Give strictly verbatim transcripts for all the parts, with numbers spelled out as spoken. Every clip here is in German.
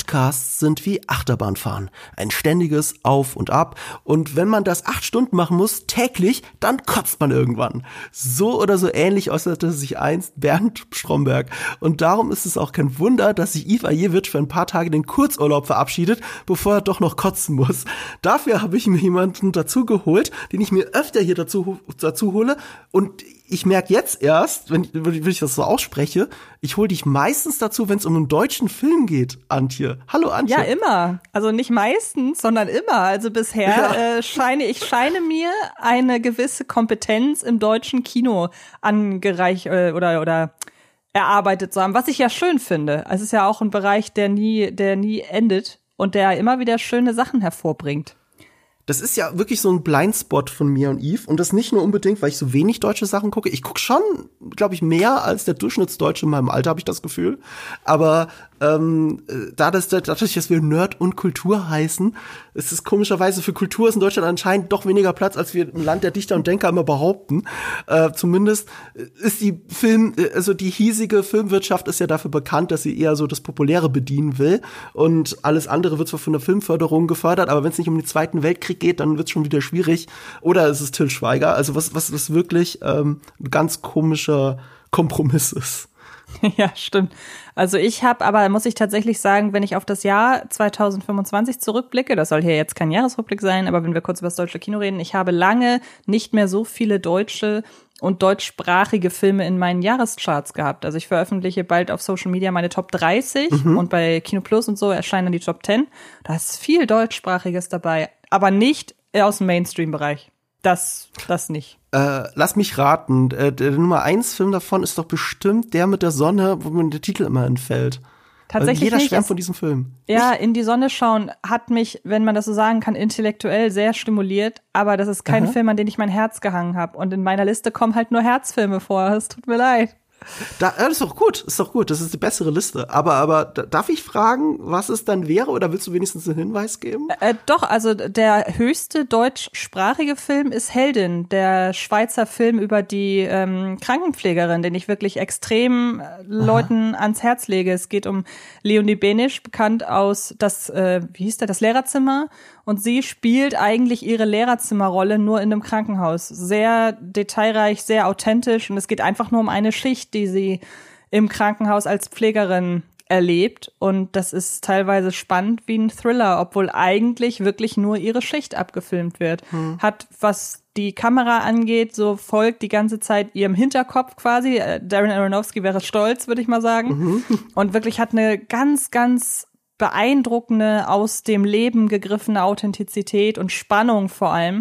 Podcasts sind wie Achterbahnfahren. Ein ständiges Auf und Ab. Und wenn man das acht Stunden machen muss, täglich, dann kotzt man irgendwann. So oder so ähnlich äußerte sich einst Bernd Stromberg. Und darum ist es auch kein Wunder, dass sich Yves Ajewitsch für ein paar Tage den Kurzurlaub verabschiedet, bevor er doch noch kotzen muss. Dafür habe ich mir jemanden dazu geholt, den ich mir öfter hier dazu, dazu hole. Und ich merke jetzt erst, wenn, wenn ich das so ausspreche, ich hole dich meistens dazu, wenn es um einen deutschen Film geht, Antje. Hallo, Antje. Ja, immer. Also nicht meistens, sondern immer. Also bisher ja. äh, scheine ich scheine mir eine gewisse Kompetenz im deutschen Kino angereicht äh, oder oder erarbeitet zu haben, was ich ja schön finde. Es ist ja auch ein Bereich, der nie der nie endet und der immer wieder schöne Sachen hervorbringt. Das ist ja wirklich so ein Blindspot von mir und Yves. Und das nicht nur unbedingt, weil ich so wenig deutsche Sachen gucke. Ich gucke schon, glaube ich, mehr als der Durchschnittsdeutsche in meinem Alter, habe ich das Gefühl. Aber ähm, da das, dadurch, dass wir Nerd und Kultur heißen, ist es komischerweise für Kultur ist in Deutschland anscheinend doch weniger Platz, als wir im Land der Dichter und Denker immer behaupten. Äh, zumindest ist die Film, also die hiesige Filmwirtschaft ist ja dafür bekannt, dass sie eher so das Populäre bedienen will. Und alles andere wird zwar von der Filmförderung gefördert, aber wenn es nicht um den Zweiten Weltkrieg geht, dann wird's schon wieder schwierig. Oder es ist Till Schweiger, also was was was wirklich ähm, ein ganz komischer Kompromiss ist. Ja, stimmt. Also ich habe, aber muss ich tatsächlich sagen, wenn ich auf das Jahr zwanzig fünfundzwanzig zurückblicke, das soll hier jetzt kein Jahresrückblick sein, aber wenn wir kurz über das deutsche Kino reden, ich habe lange nicht mehr so viele deutsche und deutschsprachige Filme in meinen Jahrescharts gehabt. Also ich veröffentliche bald auf Social Media meine Top dreißig mhm. und bei Kino Plus und so erscheinen dann die Top zehn. Da ist viel Deutschsprachiges dabei, aber nicht aus dem Mainstream-Bereich. Das, das nicht. Äh, lass mich raten, äh, der Nummer eins Film davon ist doch bestimmt der mit der Sonne, wo mir der Titel immer entfällt. Tatsächlich jeder nicht. schwärmt von diesem Film. Ja, nicht? In die Sonne schauen hat mich, wenn man das so sagen kann, intellektuell sehr stimuliert. Aber das ist kein Aha. Film, an den ich mein Herz gehangen habe. Und in meiner Liste kommen halt nur Herzfilme vor. Es tut mir leid. Da, das ist doch gut, ist doch gut, das ist die bessere Liste. Aber, aber darf ich fragen, was es dann wäre, oder willst du wenigstens einen Hinweis geben? Äh, doch, also der höchste deutschsprachige Film ist Heldin, der Schweizer Film über die ähm, Krankenpflegerin, den ich wirklich extrem äh, Leuten ans Herz lege. Es geht um Leonie Benisch, bekannt aus das, äh, wie hieß der, das Lehrerzimmer. Und sie spielt eigentlich ihre Lehrerzimmerrolle nur in einem Krankenhaus. Sehr detailreich, sehr authentisch. Und es geht einfach nur um eine Schicht, die sie im Krankenhaus als Pflegerin erlebt. Und das ist teilweise spannend wie ein Thriller, obwohl eigentlich wirklich nur ihre Schicht abgefilmt wird. Hm. Hat, was die Kamera angeht, so folgt die ganze Zeit ihrem Hinterkopf quasi. Darren Aronofsky wäre stolz, würde ich mal sagen. Mhm. Und wirklich hat eine ganz, ganz beeindruckende, aus dem Leben gegriffene Authentizität und Spannung vor allem.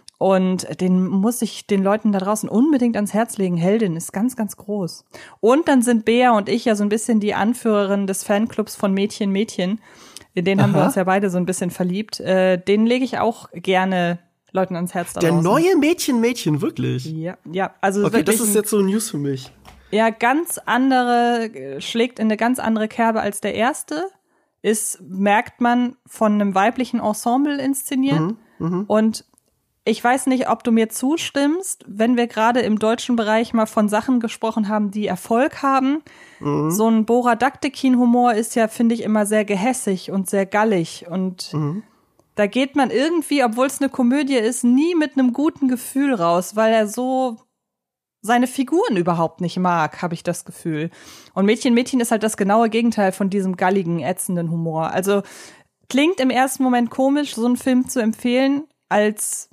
Und den muss ich den Leuten da draußen unbedingt ans Herz legen. Heldin ist ganz, ganz groß. Und dann sind Bea und ich ja so ein bisschen die Anführerin des Fanclubs von Mädchen, Mädchen. In den Aha. haben wir uns ja beide so ein bisschen verliebt. Äh, den lege ich auch gerne Leuten ans Herz da Der draußen. neue Mädchen, Mädchen, wirklich? Ja, ja. Also okay, das ist jetzt so News für mich. Ja, ganz andere, schlägt in eine ganz andere Kerbe als der erste. Ist, merkt man, von einem weiblichen Ensemble inszeniert. Mhm, mh. Und ich weiß nicht, ob du mir zustimmst, wenn wir gerade im deutschen Bereich mal von Sachen gesprochen haben, die Erfolg haben. Mhm. So ein Bora Daktekin-Humor ist ja, finde ich, immer sehr gehässig und sehr gallig. Und mhm. da geht man irgendwie, obwohl es eine Komödie ist, nie mit einem guten Gefühl raus, weil er so seine Figuren überhaupt nicht mag, habe ich das Gefühl. Und Mädchen, Mädchen ist halt das genaue Gegenteil von diesem galligen, ätzenden Humor. Also klingt im ersten Moment komisch, so einen Film zu empfehlen, als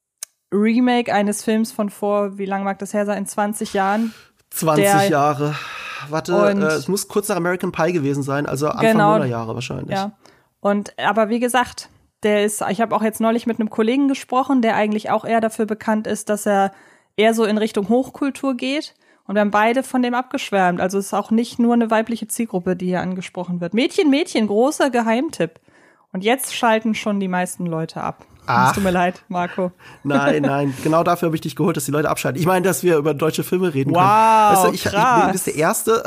Remake eines Films von vor, wie lang mag das her sein, zwanzig Jahren? zwanzig der, Jahre. Warte, äh, es muss kurz nach American Pie gewesen sein, also Anfang genau, Nullerjahre wahrscheinlich. Ja. Und aber wie gesagt, der ist, ich habe auch jetzt neulich mit einem Kollegen gesprochen, der eigentlich auch eher dafür bekannt ist, dass er eher so in Richtung Hochkultur geht. Und wir haben beide von dem abgeschwärmt. Also es ist auch nicht nur eine weibliche Zielgruppe, die hier angesprochen wird. Mädchen, Mädchen, großer Geheimtipp. Und jetzt schalten schon die meisten Leute ab. Es tut mir leid, Marco. Nein, nein, genau dafür habe ich dich geholt, dass die Leute abschalten. Ich meine, dass wir über deutsche Filme reden wow, können. Weißt du, ich, krass. Ich, ich, das ist der erste.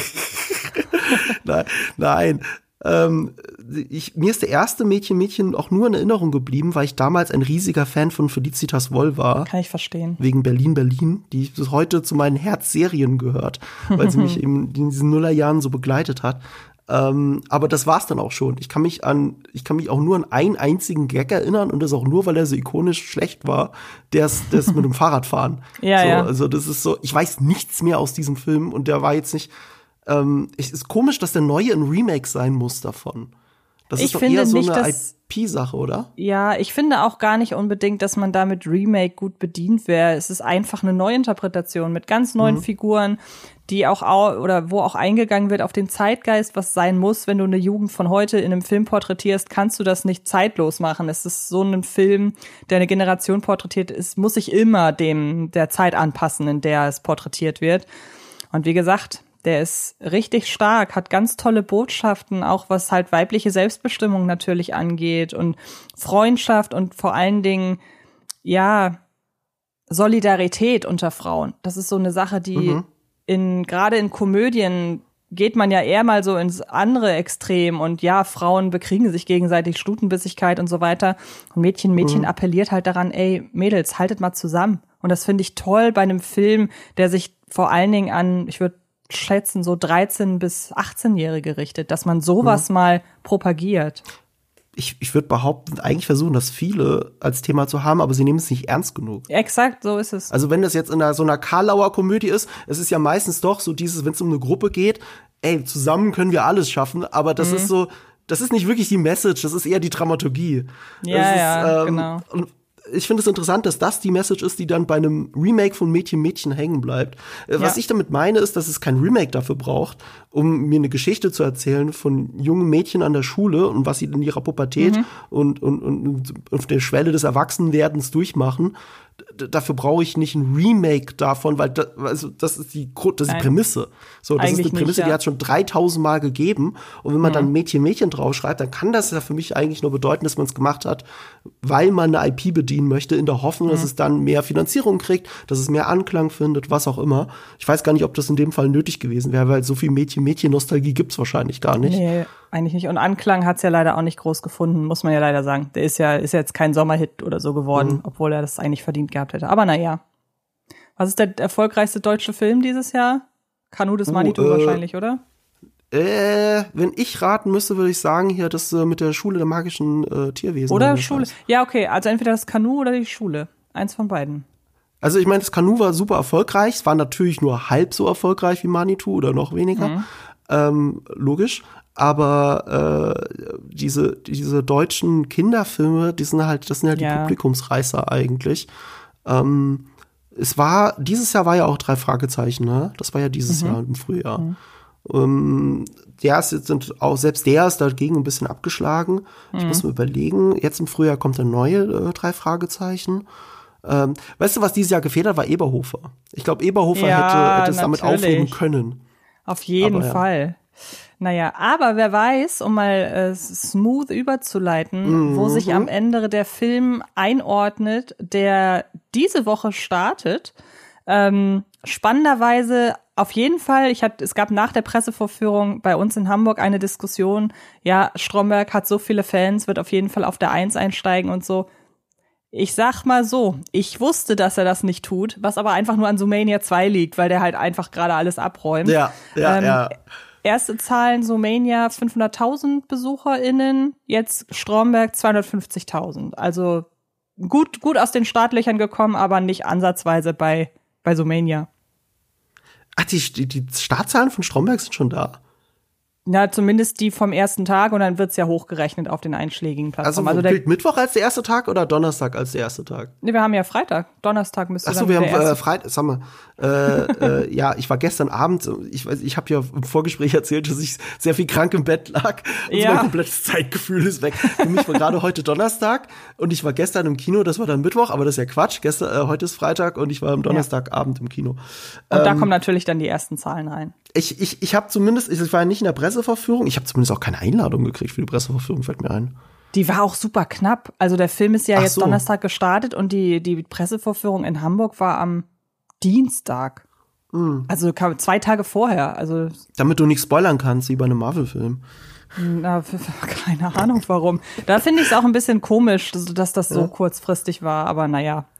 nein, nein. Ähm, ich, mir ist der erste Mädchen, Mädchen auch nur in Erinnerung geblieben, weil ich damals ein riesiger Fan von Felicitas Woll war. Kann ich verstehen. Wegen Berlin, Berlin, die bis heute zu meinen Herzserien gehört, weil sie mich eben in diesen Nullerjahren so begleitet hat. Ähm, aber das war's dann auch schon. Ich kann mich an, ich kann mich auch nur an einen einzigen Gag erinnern und das auch nur, weil er so ikonisch schlecht war. Der ist, der ist mit dem Fahrradfahren. Ja, so, ja. Also das ist so, ich weiß nichts mehr aus diesem Film und der war jetzt nicht, ähm, es ist komisch, dass der neue ein Remake sein muss davon. Das Ich ist doch finde eher so nicht, eine dass- I P-Sache, oder? Ja, ich finde auch gar nicht unbedingt, dass man damit Remake gut bedient wäre. Es ist einfach eine Neuinterpretation mit ganz neuen Mhm. Figuren, die auch au- oder wo auch eingegangen wird auf den Zeitgeist, was sein muss, wenn du eine Jugend von heute in einem Film porträtierst, kannst du das nicht zeitlos machen. Es ist so ein Film, der eine Generation porträtiert ist, muss sich immer dem der Zeit anpassen, in der es porträtiert wird. Und wie gesagt, der ist richtig stark, hat ganz tolle Botschaften, auch was halt weibliche Selbstbestimmung natürlich angeht und Freundschaft und vor allen Dingen, ja, Solidarität unter Frauen. Das ist so eine Sache, die Mhm. in, gerade in Komödien geht man ja eher mal so ins andere Extrem und ja, Frauen bekriegen sich gegenseitig, Stutenbissigkeit und so weiter. Und Mädchen, Mädchen Mhm. appelliert halt daran, ey, Mädels, haltet mal zusammen. Und das finde ich toll bei einem Film, der sich vor allen Dingen an, ich würde schätzen, so dreizehn- bis achtzehn-Jährige richtet, dass man sowas Mhm. mal propagiert. Ich, ich würde behaupten, eigentlich versuchen das viele als Thema zu haben, aber sie nehmen es nicht ernst genug. Exakt, so ist es. Also wenn das jetzt in einer, so einer Karlauer Komödie ist, es ist ja meistens doch so dieses, wenn es um eine Gruppe geht, ey, zusammen können wir alles schaffen, aber das Mhm. ist so, das ist nicht wirklich die Message, das ist eher die Dramaturgie. Ja, das ist, ja, genau. Und ich finde es interessant, dass das die Message ist, die dann bei einem Remake von Mädchen, Mädchen hängen bleibt. Äh, Was Ja. ich damit meine, ist, dass es kein Remake dafür braucht, um mir eine Geschichte zu erzählen von jungen Mädchen an der Schule und was sie in ihrer Pubertät Mhm. und, und, und, und auf der Schwelle des Erwachsenwerdens durchmachen. D- Dafür brauche ich nicht ein Remake davon, weil da, also das ist die, Gru- das ist die Nein. Prämisse. So, das Eigentlich ist eine Prämisse, nicht, ja. die hat es schon dreitausend Mal gegeben. Und wenn man Mhm. dann Mädchen, Mädchen draufschreibt, dann kann das ja für mich eigentlich nur bedeuten, dass man es gemacht hat, weil man eine I P bedienen möchte, in der Hoffnung, dass Mhm. es dann mehr Finanzierung kriegt, dass es mehr Anklang findet, was auch immer. Ich weiß gar nicht, ob das in dem Fall nötig gewesen wäre, weil so viel Mädchen, Mädchen-Nostalgie gibt's wahrscheinlich gar nicht. Nee, eigentlich nicht. Und Anklang hat's ja leider auch nicht groß gefunden, muss man ja leider sagen. Der ist ja, ist ja jetzt kein Sommerhit oder so geworden, Mhm. obwohl er das eigentlich verdient gehabt hätte. Aber naja. Was ist der erfolgreichste deutsche Film dieses Jahr? Kanu des Oh, Manitou äh, wahrscheinlich, oder? Äh, wenn ich raten müsste, würde ich sagen, hier das äh, mit der Schule der magischen äh, Tierwesen. Oder das Schule. heißt. Ja, okay, also entweder das Kanu oder die Schule. Eins von beiden. Also ich meine, das Kanu war super erfolgreich. Es war natürlich nur halb so erfolgreich wie Manitou oder noch weniger. Mhm. Ähm, logisch. Aber äh, diese, diese deutschen Kinderfilme, die sind halt, das sind halt Ja. die Publikumsreißer eigentlich. Ähm, es war, dieses Jahr war ja auch drei Fragezeichen, ne? Das war ja dieses Mhm. Jahr im Frühjahr. Mhm. Ähm, der ist jetzt sind auch, selbst der ist dagegen ein bisschen abgeschlagen. Ich Mhm. muss mir überlegen, jetzt im Frühjahr kommt der neue äh, drei Fragezeichen. Ähm, weißt du, was dieses Jahr gefehlt hat, war Eberhofer. Ich glaube, Eberhofer Ja, hätte, hätte es damit natürlich. aufheben können. Auf jeden Aber ja. Fall. Naja, aber wer weiß, um mal äh, smooth überzuleiten, Mhm. wo sich am Ende der Film einordnet, der diese Woche startet. Ähm, spannenderweise auf jeden Fall, ich hatte, es gab nach der Pressevorführung bei uns in Hamburg eine Diskussion, ja, Stromberg hat so viele Fans, wird auf jeden Fall auf der Eins einsteigen und so. Ich sag mal so, ich wusste, dass er das nicht tut, was aber einfach nur an Zoomania zwei liegt, weil der halt einfach gerade alles abräumt. Ja, ja, Ähm, ja. Erste Zahlen Zoomania fünfhunderttausend BesucherInnen, jetzt Stromberg zweihundertfünfzigtausend. Also gut, gut aus den Startlöchern gekommen, aber nicht ansatzweise bei, bei Zoomania. Ach, die, die, die Startzahlen von Stromberg sind schon da. Ja, zumindest die vom ersten Tag und dann wird's ja hochgerechnet auf den einschlägigen Also, Plattformen. Also, der, gilt Mittwoch als der erste Tag oder Donnerstag als der erste Tag? nee, wir haben ja Freitag. Donnerstag müsste Ach so, dann wir der haben äh, erste. Freitag, sag mal, äh, äh, ja, ich war gestern Abend, ich weiß, ich habe ja im Vorgespräch erzählt, dass ich sehr viel krank im Bett lag und Ja. mein komplettes Zeitgefühl ist weg. Für mich war gerade heute Donnerstag und ich war gestern im Kino, das war dann Mittwoch, aber das ist ja Quatsch. Gestern, äh, heute ist Freitag und ich war am Donnerstagabend im Kino. Und da Ähm, kommen natürlich dann die ersten Zahlen rein. Ich, ich, ich habe zumindest, ich war ja nicht in der Presseverführung, ich habe zumindest auch keine Einladung gekriegt für die Presseverführung, fällt mir ein. Die war auch super knapp. Also der Film ist ja Ach jetzt so. Donnerstag gestartet und die, die Pressevorführung in Hamburg war am Dienstag. Mhm. Also kam zwei Tage vorher. Also Damit du nicht spoilern kannst, wie bei einem Marvel-Film. na, f- f- keine Ahnung warum. Da finde ich es auch ein bisschen komisch, dass, dass das so Ja. kurzfristig war. Aber naja,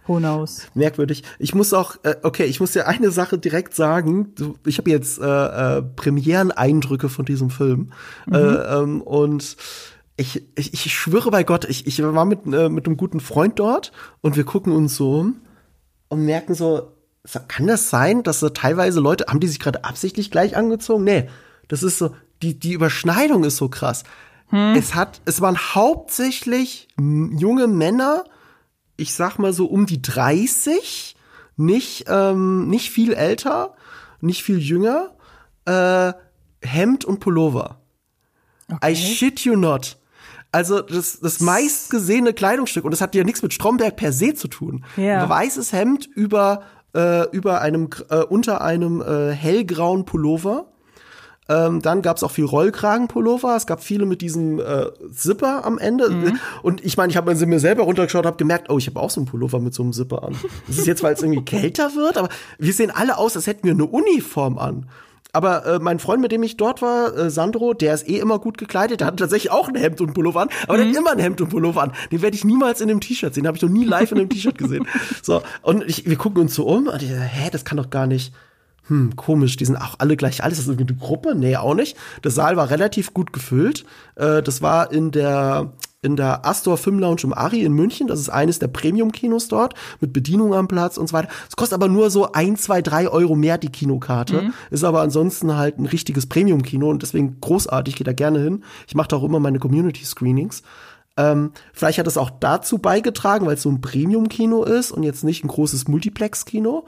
Who knows? Merkwürdig. Ich muss auch, äh, okay, ich muss dir eine Sache direkt sagen. Du, ich habe jetzt äh, äh, Premieren-Eindrücke von diesem Film. Mhm. Äh, ähm, und ich, ich, ich schwöre bei Gott, ich, ich war mit, äh, mit einem guten Freund dort und wir gucken uns so um und merken so, kann das sein, dass so teilweise Leute, haben die sich gerade absichtlich gleich angezogen? Nee, das ist so, die, die Überschneidung ist so krass. Hm. Es hat, es waren hauptsächlich junge Männer, ich sag mal so um die dreißig, nicht, ähm, nicht viel älter, nicht viel jünger, äh, Hemd und Pullover. Okay. I shit you not. Also das, das meistgesehene Kleidungsstück, und das hat ja nichts mit Stromberg per se zu tun. Yeah. Weißes Hemd über, äh, über einem, äh, unter einem äh, hellgrauen Pullover. Ähm, dann gab's auch viel Rollkragenpullover. Es gab viele mit diesem äh, Zipper am Ende. Mhm. Und ich meine, ich habe mir selber runtergeschaut, habe gemerkt, oh, ich habe auch so einen Pullover mit so einem Zipper an. Das ist jetzt, weil es irgendwie kälter wird, aber wir sehen alle aus, als hätten wir eine Uniform an. Aber äh, mein Freund, mit dem ich dort war, äh, Sandro, der ist eh immer gut gekleidet. Der hat tatsächlich auch ein Hemd und einen Pullover an, aber mhm. der hat immer ein Hemd und einen Pullover an. Den werde ich niemals in einem T-Shirt sehen. Den habe ich noch nie live in einem T-Shirt gesehen. So, und ich, wir gucken uns so um und ich so, hä, das kann doch gar nicht. Hm, komisch, die sind auch alle gleich alt. Ist das irgendwie eine Gruppe? Nee, auch nicht. Der Saal war relativ gut gefüllt. Äh, das war in der in der Astor Film Lounge im Ari in München. Das ist eines der Premium-Kinos dort mit Bedienung am Platz und so weiter. Es kostet aber nur so ein, zwei, drei Euro mehr die Kinokarte. Mhm. Ist aber ansonsten halt ein richtiges Premium-Kino und deswegen großartig. Ich gehe da gerne hin. Ich mache da auch immer meine Community-Screenings. Ähm, vielleicht hat es auch dazu beigetragen, weil es so ein Premium-Kino ist und jetzt nicht ein großes Multiplex-Kino.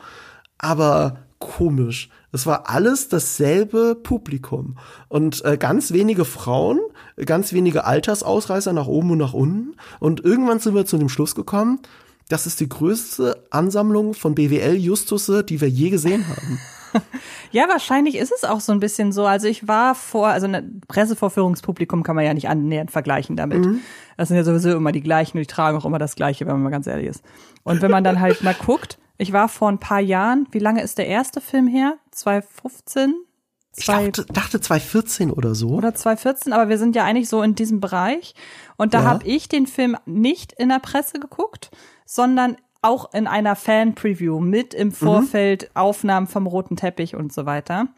Aber komisch. Es war alles dasselbe Publikum. Und äh, ganz wenige Frauen, ganz wenige Altersausreißer nach oben und nach unten. Und irgendwann sind wir zu dem Schluss gekommen, das ist die größte Ansammlung von B W L-Justusse, die wir je gesehen haben. Ja, wahrscheinlich ist es auch so ein bisschen so. Also ich war vor, also ein Pressevorführungspublikum kann man ja nicht annähernd vergleichen damit. Mhm. Das sind ja sowieso immer die gleichen und die tragen auch immer das Gleiche, wenn man mal ganz ehrlich ist. Und wenn man dann halt mal guckt, ich war vor ein paar Jahren, wie lange ist der erste Film her? zwanzig fünfzehn? Ich dachte, dachte zwanzig vierzehn oder so. Oder zwanzig vierzehn, aber wir sind ja eigentlich so in diesem Bereich. Und da ja. habe ich den Film nicht in der Presse geguckt, sondern auch in einer Fan-Preview mit im Vorfeld mhm. Aufnahmen vom roten Teppich und so weiter.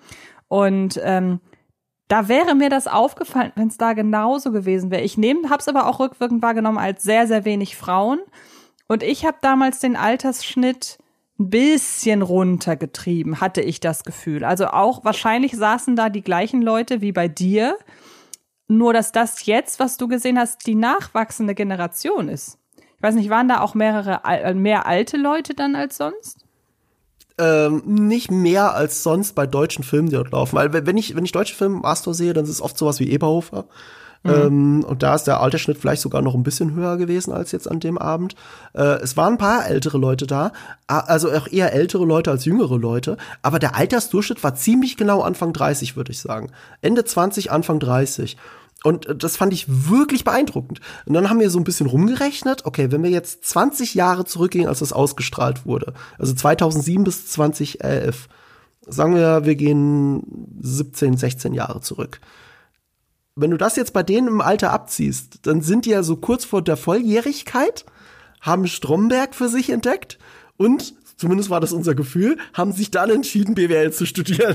Und ähm, da wäre mir das aufgefallen, wenn es da genauso gewesen wäre. Ich nehme, habe es aber auch rückwirkend wahrgenommen als sehr, sehr wenig Frauen. Und ich habe damals den Altersschnitt ein bisschen runtergetrieben, hatte ich das Gefühl. Also auch wahrscheinlich saßen da die gleichen Leute wie bei dir, nur dass das jetzt, was du gesehen hast, die nachwachsende Generation ist. Ich weiß nicht, waren da auch mehrere mehr alte Leute dann als sonst? Ähm, nicht mehr als sonst bei deutschen Filmen, die dort laufen. Weil wenn ich wenn ich deutsche Filme im Astor sehe, dann ist es oft sowas wie Eberhofer. Mhm. Ähm, und da ist der Altersschnitt vielleicht sogar noch ein bisschen höher gewesen als jetzt an dem Abend. Äh, es waren ein paar ältere Leute da, also auch eher ältere Leute als jüngere Leute. Aber der Altersdurchschnitt war ziemlich genau Anfang dreißig, würde ich sagen. Ende zwanzig, Anfang dreißig. Und das fand ich wirklich beeindruckend. Und dann haben wir so ein bisschen rumgerechnet, okay, wenn wir jetzt zwanzig Jahre zurückgehen, als das ausgestrahlt wurde, also zweitausendsieben bis zweitausendelf, sagen wir, wir gehen siebzehn, sechzehn Jahre zurück. Wenn du das jetzt bei denen im Alter abziehst, dann sind die ja so kurz vor der Volljährigkeit, haben Stromberg für sich entdeckt und, zumindest war das unser Gefühl, haben sich dann entschieden, B W L zu studieren.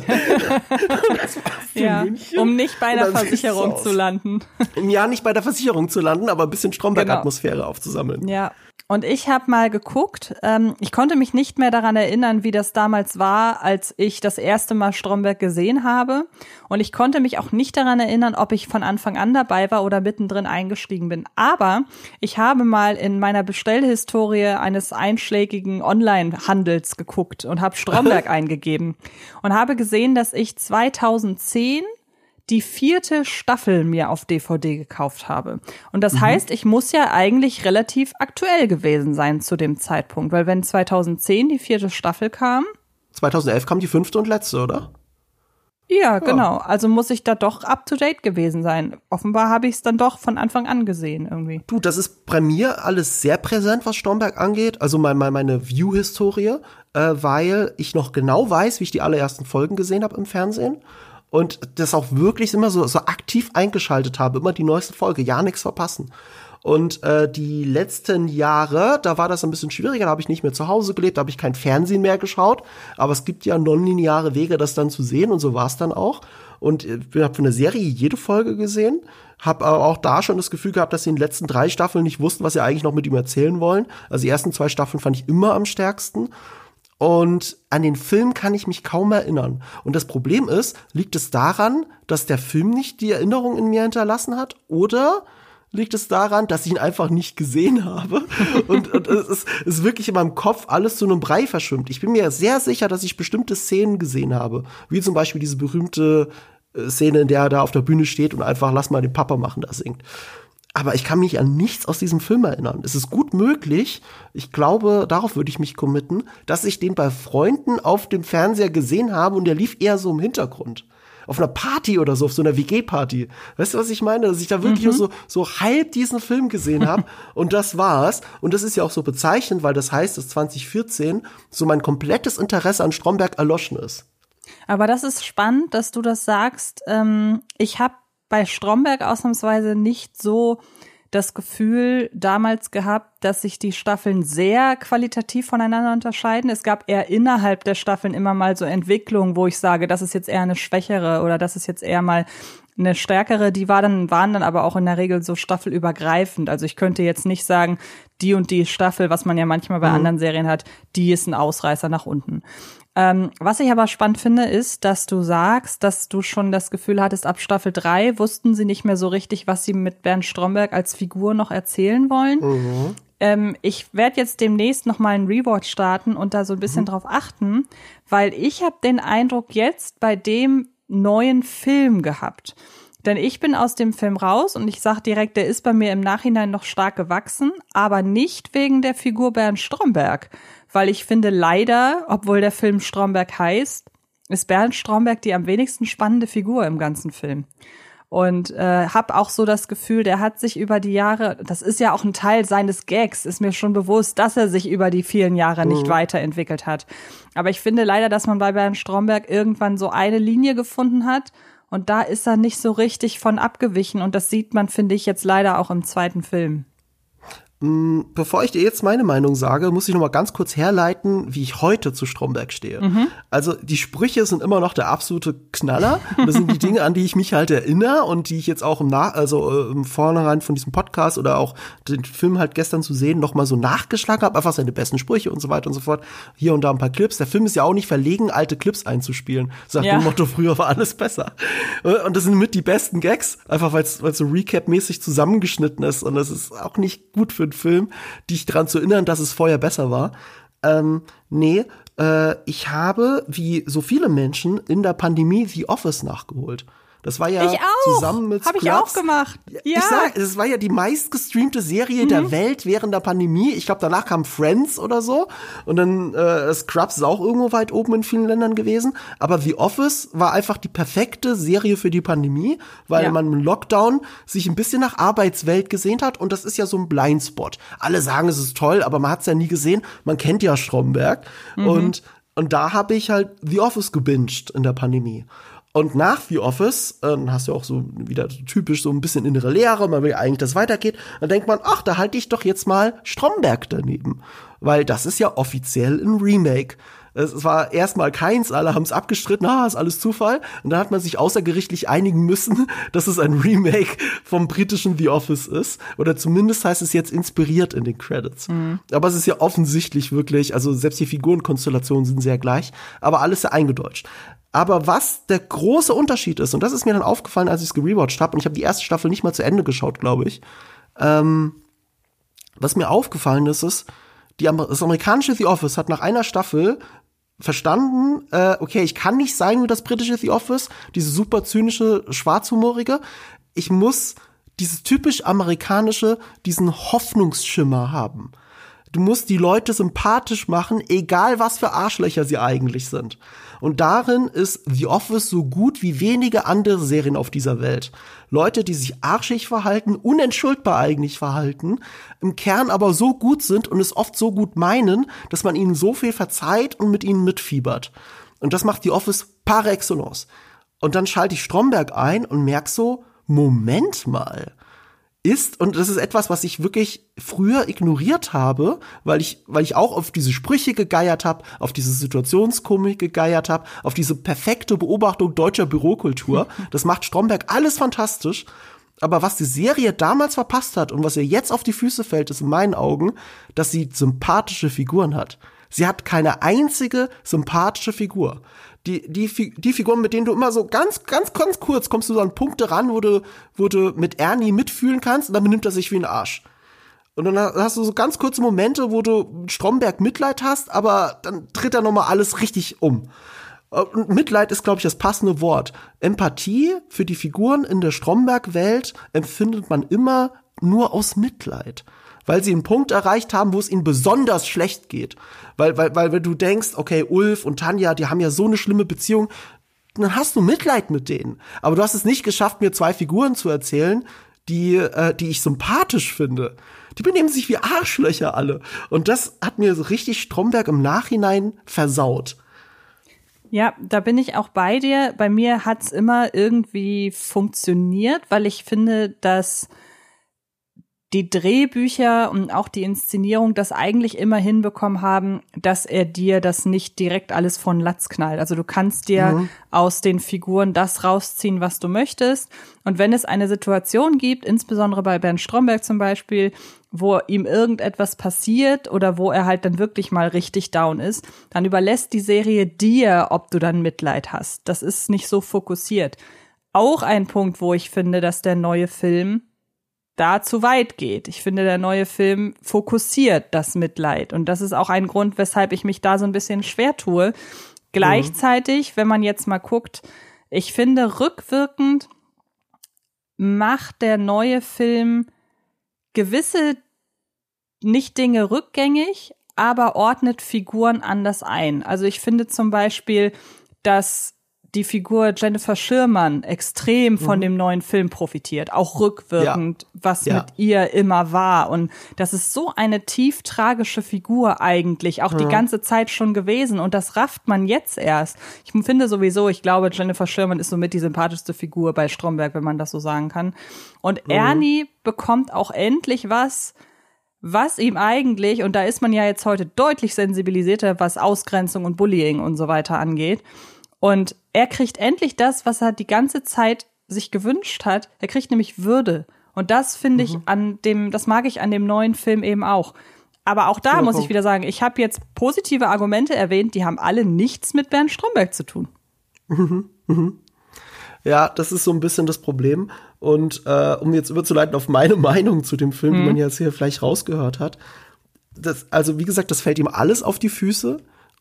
Das ja, um nicht bei einer Versicherung zu landen. Ja, nicht bei der Versicherung zu landen, aber ein bisschen Stromberg-Atmosphäre genau. aufzusammeln. Ja. Und ich habe mal geguckt, ähm, ich konnte mich nicht mehr daran erinnern, wie das damals war, als ich das erste Mal Stromberg gesehen habe. Und ich konnte mich auch nicht daran erinnern, ob ich von Anfang an dabei war oder mittendrin eingestiegen bin. Aber ich habe mal in meiner Bestellhistorie eines einschlägigen Online-Handels geguckt und habe Stromberg eingegeben und habe gesehen, dass ich zweitausendzehn die vierte Staffel mir auf D V D gekauft habe. Und das mhm. heißt, ich muss ja eigentlich relativ aktuell gewesen sein zu dem Zeitpunkt, weil wenn zweitausendzehn die vierte Staffel kam. zweitausendelf kam die fünfte und letzte, oder? Ja, genau. Also muss ich da doch up to date gewesen sein. Offenbar habe ich es dann doch von Anfang an gesehen irgendwie. Du, das ist bei mir alles sehr präsent, was Stromberg angeht. Also mein, mein, meine View-Historie, äh, weil ich noch genau weiß, wie ich die allerersten Folgen gesehen habe im Fernsehen. Und das auch wirklich immer so, so aktiv eingeschaltet habe, immer die neueste Folge, ja, nichts verpassen. Und äh, die letzten Jahre, da war das ein bisschen schwieriger, da habe ich nicht mehr zu Hause gelebt, da habe ich kein Fernsehen mehr geschaut. Aber es gibt ja nonlineare Wege, das dann zu sehen und so war es dann auch. Und ich habe von der Serie jede Folge gesehen, habe aber auch da schon das Gefühl gehabt, dass sie in den letzten drei Staffeln nicht wussten, was sie eigentlich noch mit ihm erzählen wollen. Also die ersten zwei Staffeln fand ich immer am stärksten. Und an den Film kann ich mich kaum erinnern. Und das Problem ist, liegt es daran, dass der Film nicht die Erinnerung in mir hinterlassen hat? Oder liegt es daran, dass ich ihn einfach nicht gesehen habe? und, und es ist, ist wirklich in meinem Kopf alles zu einem Brei verschwimmt. Ich bin mir sehr sicher, dass ich bestimmte Szenen gesehen habe. Wie zum Beispiel diese berühmte Szene, in der er da auf der Bühne steht und einfach lass mal den Papa machen, da singt. Aber ich kann mich an nichts aus diesem Film erinnern. Es ist gut möglich, ich glaube, darauf würde ich mich committen, dass ich den bei Freunden auf dem Fernseher gesehen habe und der lief eher so im Hintergrund. Auf einer Party oder so, auf so einer W G-Party. Weißt du, was ich meine? Dass ich da wirklich mhm. so, so halb diesen Film gesehen habe und das war's. Und das ist ja auch so bezeichnend, weil das heißt, dass zwanzig vierzehn so mein komplettes Interesse an Stromberg erloschen ist. Aber das ist spannend, dass du das sagst. Ähm, ich habe bei Stromberg ausnahmsweise nicht so das Gefühl damals gehabt, dass sich die Staffeln sehr qualitativ voneinander unterscheiden. Es gab eher innerhalb der Staffeln immer mal so Entwicklungen, wo ich sage, das ist jetzt eher eine schwächere oder das ist jetzt eher mal eine stärkere. Die war dann, waren dann aber auch in der Regel so staffelübergreifend. Also ich könnte jetzt nicht sagen, die und die Staffel, was man ja manchmal bei mhm. anderen Serien hat, die ist ein Ausreißer nach unten. Ähm, was ich aber spannend finde, ist, dass du sagst, dass du schon das Gefühl hattest, ab Staffel drei wussten sie nicht mehr so richtig, was sie mit Bernd Stromberg als Figur noch erzählen wollen. Mhm. Ähm, ich werde jetzt demnächst noch mal einen Rewatch starten und da so ein bisschen mhm. drauf achten, weil ich habe den Eindruck jetzt bei dem neuen Film gehabt. Denn ich bin aus dem Film raus und ich sage direkt, der ist bei mir im Nachhinein noch stark gewachsen, aber nicht wegen der Figur Bernd Stromberg. Weil ich finde leider, obwohl der Film Stromberg heißt, ist Bernd Stromberg die am wenigsten spannende Figur im ganzen Film. Und äh, habe auch so das Gefühl, der hat sich über die Jahre, das ist ja auch ein Teil seines Gags, ist mir schon bewusst, dass er sich über die vielen Jahre nicht mhm. weiterentwickelt hat. Aber ich finde leider, dass man bei Bernd Stromberg irgendwann so eine Linie gefunden hat und da ist er nicht so richtig von abgewichen und das sieht man, finde ich, jetzt leider auch im zweiten Film. Bevor ich dir jetzt meine Meinung sage, muss ich noch mal ganz kurz herleiten, wie ich heute zu Stromberg stehe. Mhm. Also die Sprüche sind immer noch der absolute Knaller. Und das sind die Dinge, an die ich mich halt erinnere und die ich jetzt auch im Nach, also äh, im Vornherein von diesem Podcast oder auch den Film halt gestern zu sehen, noch mal so nachgeschlagen habe. Einfach seine besten Sprüche und so weiter und so fort. Hier und da ein paar Clips. Der Film ist ja auch nicht verlegen, alte Clips einzuspielen. So nach ja. dem Motto, früher war alles besser. Und das sind mit die besten Gags. Einfach weil es so Recap-mäßig zusammengeschnitten ist. Und das ist auch nicht gut für einen Film, dich daran zu erinnern, dass es vorher besser war. Ähm, nee, äh, ich habe, wie so viele Menschen, in der Pandemie The Office nachgeholt. Das war ja ich auch. zusammen mit Hab Scrubs. ich auch gemacht. Ja. Ich sag, es war ja die meistgestreamte Serie mhm. der Welt während der Pandemie. Ich glaube, danach kam Friends oder so. Und dann äh, Scrubs ist auch irgendwo weit oben in vielen Ländern gewesen. Aber The Office war einfach die perfekte Serie für die Pandemie, weil ja. man im Lockdown sich ein bisschen nach Arbeitswelt gesehnt hat. Und das ist ja so ein Blindspot. Alle sagen, es ist toll, aber man hat es ja nie gesehen. Man kennt ja Stromberg. Mhm. Und, und da habe ich halt The Office gebinged in der Pandemie. Und nach The Office, äh, hast du auch so wieder so typisch so ein bisschen innere Leere, man will ja eigentlich, dass es weitergeht. Dann denkt man, ach, da halte ich doch jetzt mal Stromberg daneben. Weil das ist ja offiziell ein Remake. Es war erstmal keins, alle haben es abgestritten, ah, ist alles Zufall. Und dann hat man sich außergerichtlich einigen müssen, dass es ein Remake vom britischen The Office ist. Oder zumindest heißt es jetzt inspiriert in den Credits. Mhm. Aber es ist ja offensichtlich wirklich, also selbst die Figurenkonstellationen sind sehr gleich, aber alles sehr eingedeutscht. Aber was der große Unterschied ist, und das ist mir dann aufgefallen, als ich es gerewatcht habe, und ich habe die erste Staffel nicht mal zu Ende geschaut, glaube ich, ähm, was mir aufgefallen ist, ist, die, das amerikanische The Office hat nach einer Staffel verstanden, äh, okay, ich kann nicht sein wie das britische The Office, diese super zynische, schwarzhumorige, ich muss dieses typisch amerikanische, diesen Hoffnungsschimmer haben. Du musst die Leute sympathisch machen, egal was für Arschlöcher sie eigentlich sind. Und darin ist The Office so gut wie wenige andere Serien auf dieser Welt. Leute, die sich arschig verhalten, unentschuldbar eigentlich verhalten, im Kern aber so gut sind und es oft so gut meinen, dass man ihnen so viel verzeiht und mit ihnen mitfiebert. Und das macht The Office par excellence. Und dann schalte ich Stromberg ein und merk so, Moment mal. ist, und das ist etwas, was ich wirklich früher ignoriert habe, weil ich, weil ich auch auf diese Sprüche gegeiert habe, auf diese Situationskomik gegeiert habe, auf diese perfekte Beobachtung deutscher Bürokultur. Das macht Stromberg alles fantastisch. Aber was die Serie damals verpasst hat und was ihr jetzt auf die Füße fällt, ist in meinen Augen, dass sie sympathische Figuren hat. Sie hat keine einzige sympathische Figur. Die, die, die Figuren, mit denen du immer so ganz, ganz, ganz kurz kommst du so an Punkte ran, wo du, wo du mit Ernie mitfühlen kannst, und dann benimmt er sich wie ein Arsch. Und dann hast du so ganz kurze Momente, wo du Stromberg Mitleid hast, aber dann tritt er nochmal alles richtig um. Und Mitleid ist, glaube ich, das passende Wort. Empathie für die Figuren in der Stromberg-Welt empfindet man immer nur aus Mitleid. Weil sie einen Punkt erreicht haben, wo es ihnen besonders schlecht geht. Weil, weil, weil, wenn du denkst, okay, Ulf und Tanja, die haben ja so eine schlimme Beziehung, dann hast du Mitleid mit denen. Aber du hast es nicht geschafft, mir zwei Figuren zu erzählen, die, äh, die ich sympathisch finde. Die benehmen sich wie Arschlöcher alle. Und das hat mir so richtig Stromberg im Nachhinein versaut. Ja, da bin ich auch bei dir. Bei mir hat's immer irgendwie funktioniert, weil ich finde, dass die Drehbücher und auch die Inszenierung das eigentlich immer hinbekommen haben, dass er dir das nicht direkt alles von Latz knallt. Also du kannst dir mhm. aus den Figuren das rausziehen, was du möchtest. Und wenn es eine Situation gibt, insbesondere bei Bernd Stromberg zum Beispiel, wo ihm irgendetwas passiert oder wo er halt dann wirklich mal richtig down ist, dann überlässt die Serie dir, ob du dann Mitleid hast. Das ist nicht so fokussiert. Auch ein Punkt, wo ich finde, dass der neue Film da zu weit geht. Ich finde, der neue Film fokussiert das Mitleid. Und das ist auch ein Grund, weshalb ich mich da so ein bisschen schwer tue. Gleichzeitig, mhm. wenn man jetzt mal guckt, ich finde, rückwirkend macht der neue Film gewisse nicht Dinge rückgängig, aber ordnet Figuren anders ein. Also ich finde zum Beispiel, dass die Figur Jennifer Schirmann extrem von mhm. dem neuen Film profitiert, auch rückwirkend, ja. was ja. mit ihr immer war. Und das ist so eine tief tragische Figur eigentlich, auch ja. die ganze Zeit schon gewesen. Und das rafft man jetzt erst. Ich finde sowieso, ich glaube, Jennifer Schirmann ist somit die sympathischste Figur bei Stromberg, wenn man das so sagen kann. Und mhm. Ernie bekommt auch endlich was, was ihm eigentlich, und da ist man ja jetzt heute deutlich sensibilisierter, was Ausgrenzung und Bullying und so weiter angeht. Und er kriegt endlich das, was er die ganze Zeit sich gewünscht hat. Er kriegt nämlich Würde. Und das finde ich mhm. an dem, das mag ich an dem neuen Film eben auch. Aber auch da ja, muss ich wieder sagen, ich habe jetzt positive Argumente erwähnt, die haben alle nichts mit Bernd Stromberg zu tun. Mhm. Mhm. Ja, das ist so ein bisschen das Problem. Und äh, um jetzt überzuleiten auf meine Meinung zu dem Film, mhm. die man jetzt hier vielleicht rausgehört hat. Das, also wie gesagt, das fällt ihm alles auf die Füße.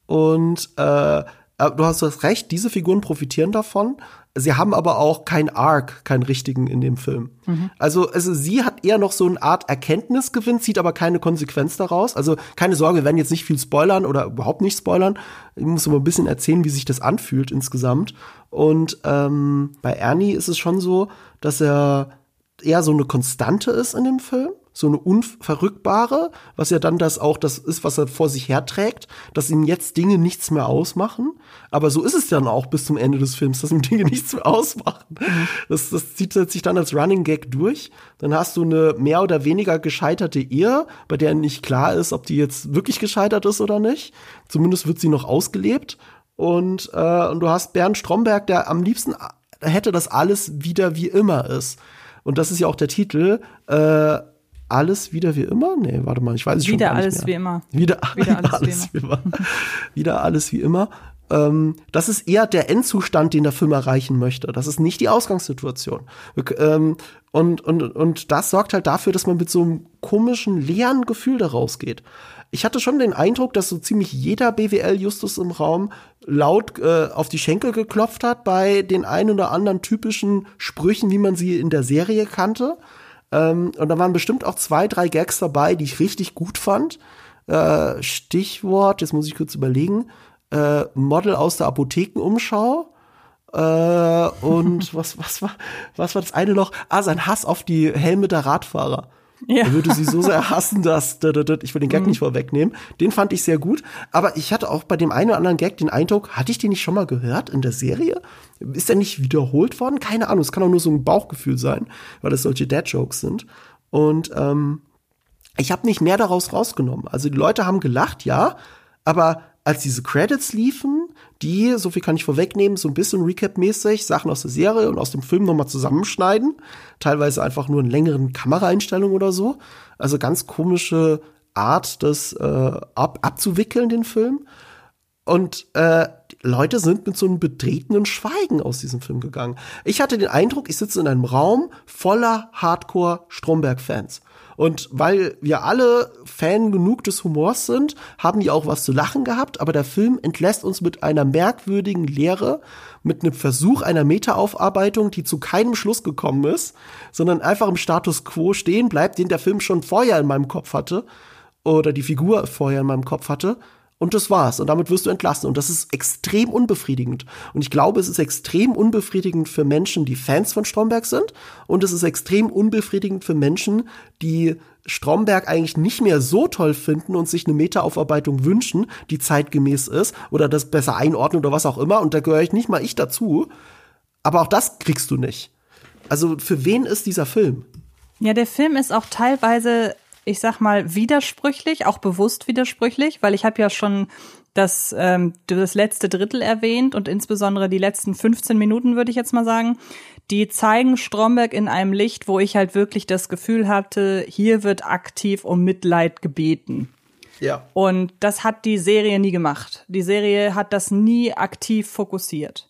Und äh, du hast das recht, diese Figuren profitieren davon. Sie haben aber auch kein Arc, keinen richtigen in dem Film. Mhm. Also, also sie hat eher noch so eine Art Erkenntnisgewinn, zieht aber keine Konsequenz daraus. Also keine Sorge, wir werden jetzt nicht viel spoilern oder überhaupt nicht spoilern. Ich muss aber ein bisschen erzählen, wie sich das anfühlt insgesamt. Und ähm, bei Ernie ist es schon so, dass er eher so eine Konstante ist in dem Film. So eine unverrückbare, was ja dann das auch das ist, was er vor sich herträgt, dass ihm jetzt Dinge nichts mehr ausmachen. Aber so ist es dann auch bis zum Ende des Films, dass ihm Dinge nichts mehr ausmachen. Mhm. Das, das zieht sich dann als Running Gag durch. Dann hast du eine mehr oder weniger gescheiterte Ehe, bei der nicht klar ist, ob die jetzt wirklich gescheitert ist oder nicht. Zumindest wird sie noch ausgelebt. Und, äh, und du hast Bernd Stromberg, der am liebsten hätte, dass alles wieder wie immer ist. Und das ist ja auch der Titel, äh, Alles wieder wie immer? Nee, warte mal, ich weiß es schon gar nicht mehr. Wieder alles wie immer. Wieder, wieder alles, alles wie immer. Wieder alles wie immer. Ähm, das ist eher der Endzustand, den der Film erreichen möchte. Das ist nicht die Ausgangssituation. Ähm, und, und, und das sorgt halt dafür, dass man mit so einem komischen, leeren Gefühl da rausgeht. Ich hatte schon den Eindruck, dass so ziemlich jeder B W L-Justus im Raum laut äh, auf die Schenkel geklopft hat bei den ein oder anderen typischen Sprüchen, wie man sie in der Serie kannte. Ähm, und da waren bestimmt auch zwei, drei Gags dabei, die ich richtig gut fand. Äh, Stichwort, jetzt muss ich kurz überlegen, äh, Model aus der Apothekenumschau. Äh, und was, was, war, was war das eine noch? Ah, sein Hass auf die Helme der Radfahrer. Ja. Er würde sie so sehr hassen, dass ich will den Gag mhm. nicht vorwegnehmen. Den fand ich sehr gut. Aber ich hatte auch bei dem einen oder anderen Gag den Eindruck, hatte ich den nicht schon mal gehört in der Serie? Ist der nicht wiederholt worden? Keine Ahnung. Es kann auch nur so ein Bauchgefühl sein, weil das solche Dad-Jokes sind. Und ähm, ich habe nicht mehr daraus rausgenommen. Also die Leute haben gelacht, ja, aber als diese Credits liefen, die, so viel kann ich vorwegnehmen, so ein bisschen Recap-mäßig Sachen aus der Serie und aus dem Film nochmal zusammenschneiden, teilweise einfach nur in längeren Kameraeinstellungen oder so. Also ganz komische Art, das äh, ab abzuwickeln, den Film. Und äh, Leute sind mit so einem betretenen Schweigen aus diesem Film gegangen. Ich hatte den Eindruck, ich sitze in einem Raum voller Hardcore-Stromberg-Fans. Und weil wir alle Fan genug des Humors sind, haben die auch was zu lachen gehabt, aber der Film entlässt uns mit einer merkwürdigen Leere, mit einem Versuch einer Meta-Aufarbeitung, die zu keinem Schluss gekommen ist, sondern einfach im Status quo stehen bleibt, den der Film schon vorher in meinem Kopf hatte, oder die Figur vorher in meinem Kopf hatte. Und das war's. Und damit wirst du entlassen. Und das ist extrem unbefriedigend. Und ich glaube, es ist extrem unbefriedigend für Menschen, die Fans von Stromberg sind. Und es ist extrem unbefriedigend für Menschen, die Stromberg eigentlich nicht mehr so toll finden und sich eine Meta-Aufarbeitung wünschen, die zeitgemäß ist oder das besser einordnen oder was auch immer. Und da gehöre ich nicht mal ich dazu. Aber auch das kriegst du nicht. Also für wen ist dieser Film? Ja, der Film ist auch teilweise, ich sag mal, widersprüchlich, auch bewusst widersprüchlich, weil ich habe ja schon das, ähm, das letzte Drittel erwähnt und insbesondere die letzten fünfzehn Minuten, würde ich jetzt mal sagen, die zeigen Stromberg in einem Licht, wo ich halt wirklich das Gefühl hatte, hier wird aktiv um Mitleid gebeten. Ja. Und das hat die Serie nie gemacht. Die Serie hat das nie aktiv fokussiert.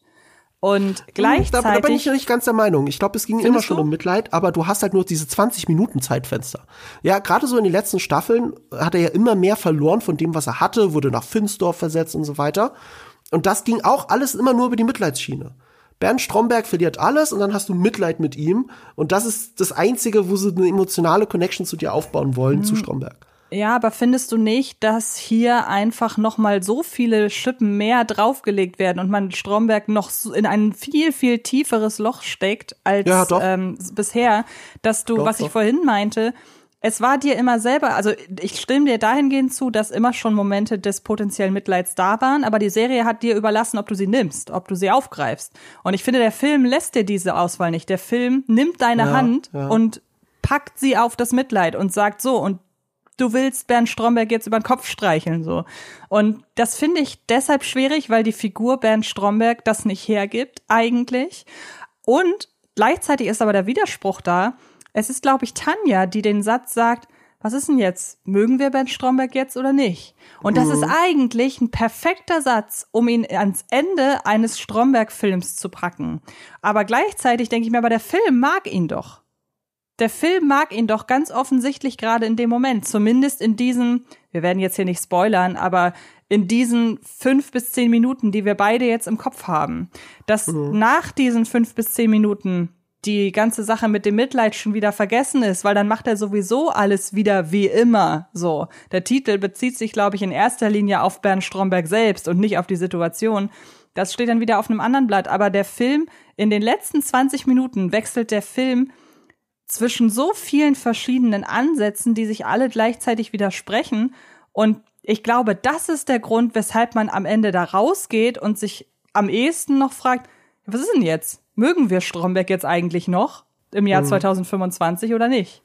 Und gleichzeitig. Da, da bin ich ja nicht ganz der Meinung. Ich glaube, es ging immer schon du? um Mitleid, aber du hast halt nur diese zwanzig Minuten Zeitfenster. Ja, gerade so in den letzten Staffeln hat er ja immer mehr verloren von dem, was er hatte, wurde nach Finsdorf versetzt und so weiter. Und das ging auch alles immer nur über die Mitleidsschiene. Bernd Stromberg verliert alles und dann hast du Mitleid mit ihm. Und das ist das Einzige, wo sie eine emotionale Connection zu dir aufbauen wollen, mhm. zu Stromberg. Ja, aber findest du nicht, dass hier einfach noch mal so viele Schippen mehr draufgelegt werden und man Stromberg noch in ein viel, viel tieferes Loch steckt als ja, ähm, bisher, dass du, doch, was doch. ich vorhin meinte, es war dir immer selber, also ich stimme dir dahingehend zu, dass immer schon Momente des potenziellen Mitleids da waren, aber die Serie hat dir überlassen, ob du sie nimmst, ob du sie aufgreifst. Und ich finde, der Film lässt dir diese Auswahl nicht. Der Film nimmt deine ja, Hand ja. und packt sie auf das Mitleid und sagt so, und du willst Bernd Stromberg jetzt über den Kopf streicheln, so. Und das finde ich deshalb schwierig, weil die Figur Bernd Stromberg das nicht hergibt, eigentlich. Und gleichzeitig ist aber der Widerspruch da. Es ist, glaube ich, Tanja, die den Satz sagt, was ist denn jetzt? Mögen wir Bernd Stromberg jetzt oder nicht? Und das mhm. ist eigentlich ein perfekter Satz, um ihn ans Ende eines Stromberg-Films zu packen. Aber gleichzeitig denke ich mir, aber der Film mag ihn doch. Der Film mag ihn doch ganz offensichtlich gerade in dem Moment. Zumindest in diesen, wir werden jetzt hier nicht spoilern, aber in diesen fünf bis zehn Minuten, die wir beide jetzt im Kopf haben. Dass mhm. nach diesen fünf bis zehn Minuten die ganze Sache mit dem Mitleid schon wieder vergessen ist, weil dann macht er sowieso alles wieder wie immer. So, der Titel bezieht sich, glaube ich, in erster Linie auf Bernd Stromberg selbst und nicht auf die Situation. Das steht dann wieder auf einem anderen Blatt. Aber der Film, in den letzten zwanzig Minuten wechselt der Film zwischen so vielen verschiedenen Ansätzen, die sich alle gleichzeitig widersprechen. Und ich glaube, das ist der Grund, weshalb man am Ende da rausgeht und sich am ehesten noch fragt, was ist denn jetzt? Mögen wir Stromberg jetzt eigentlich noch im Jahr mhm. zwanzig fünfundzwanzig oder nicht?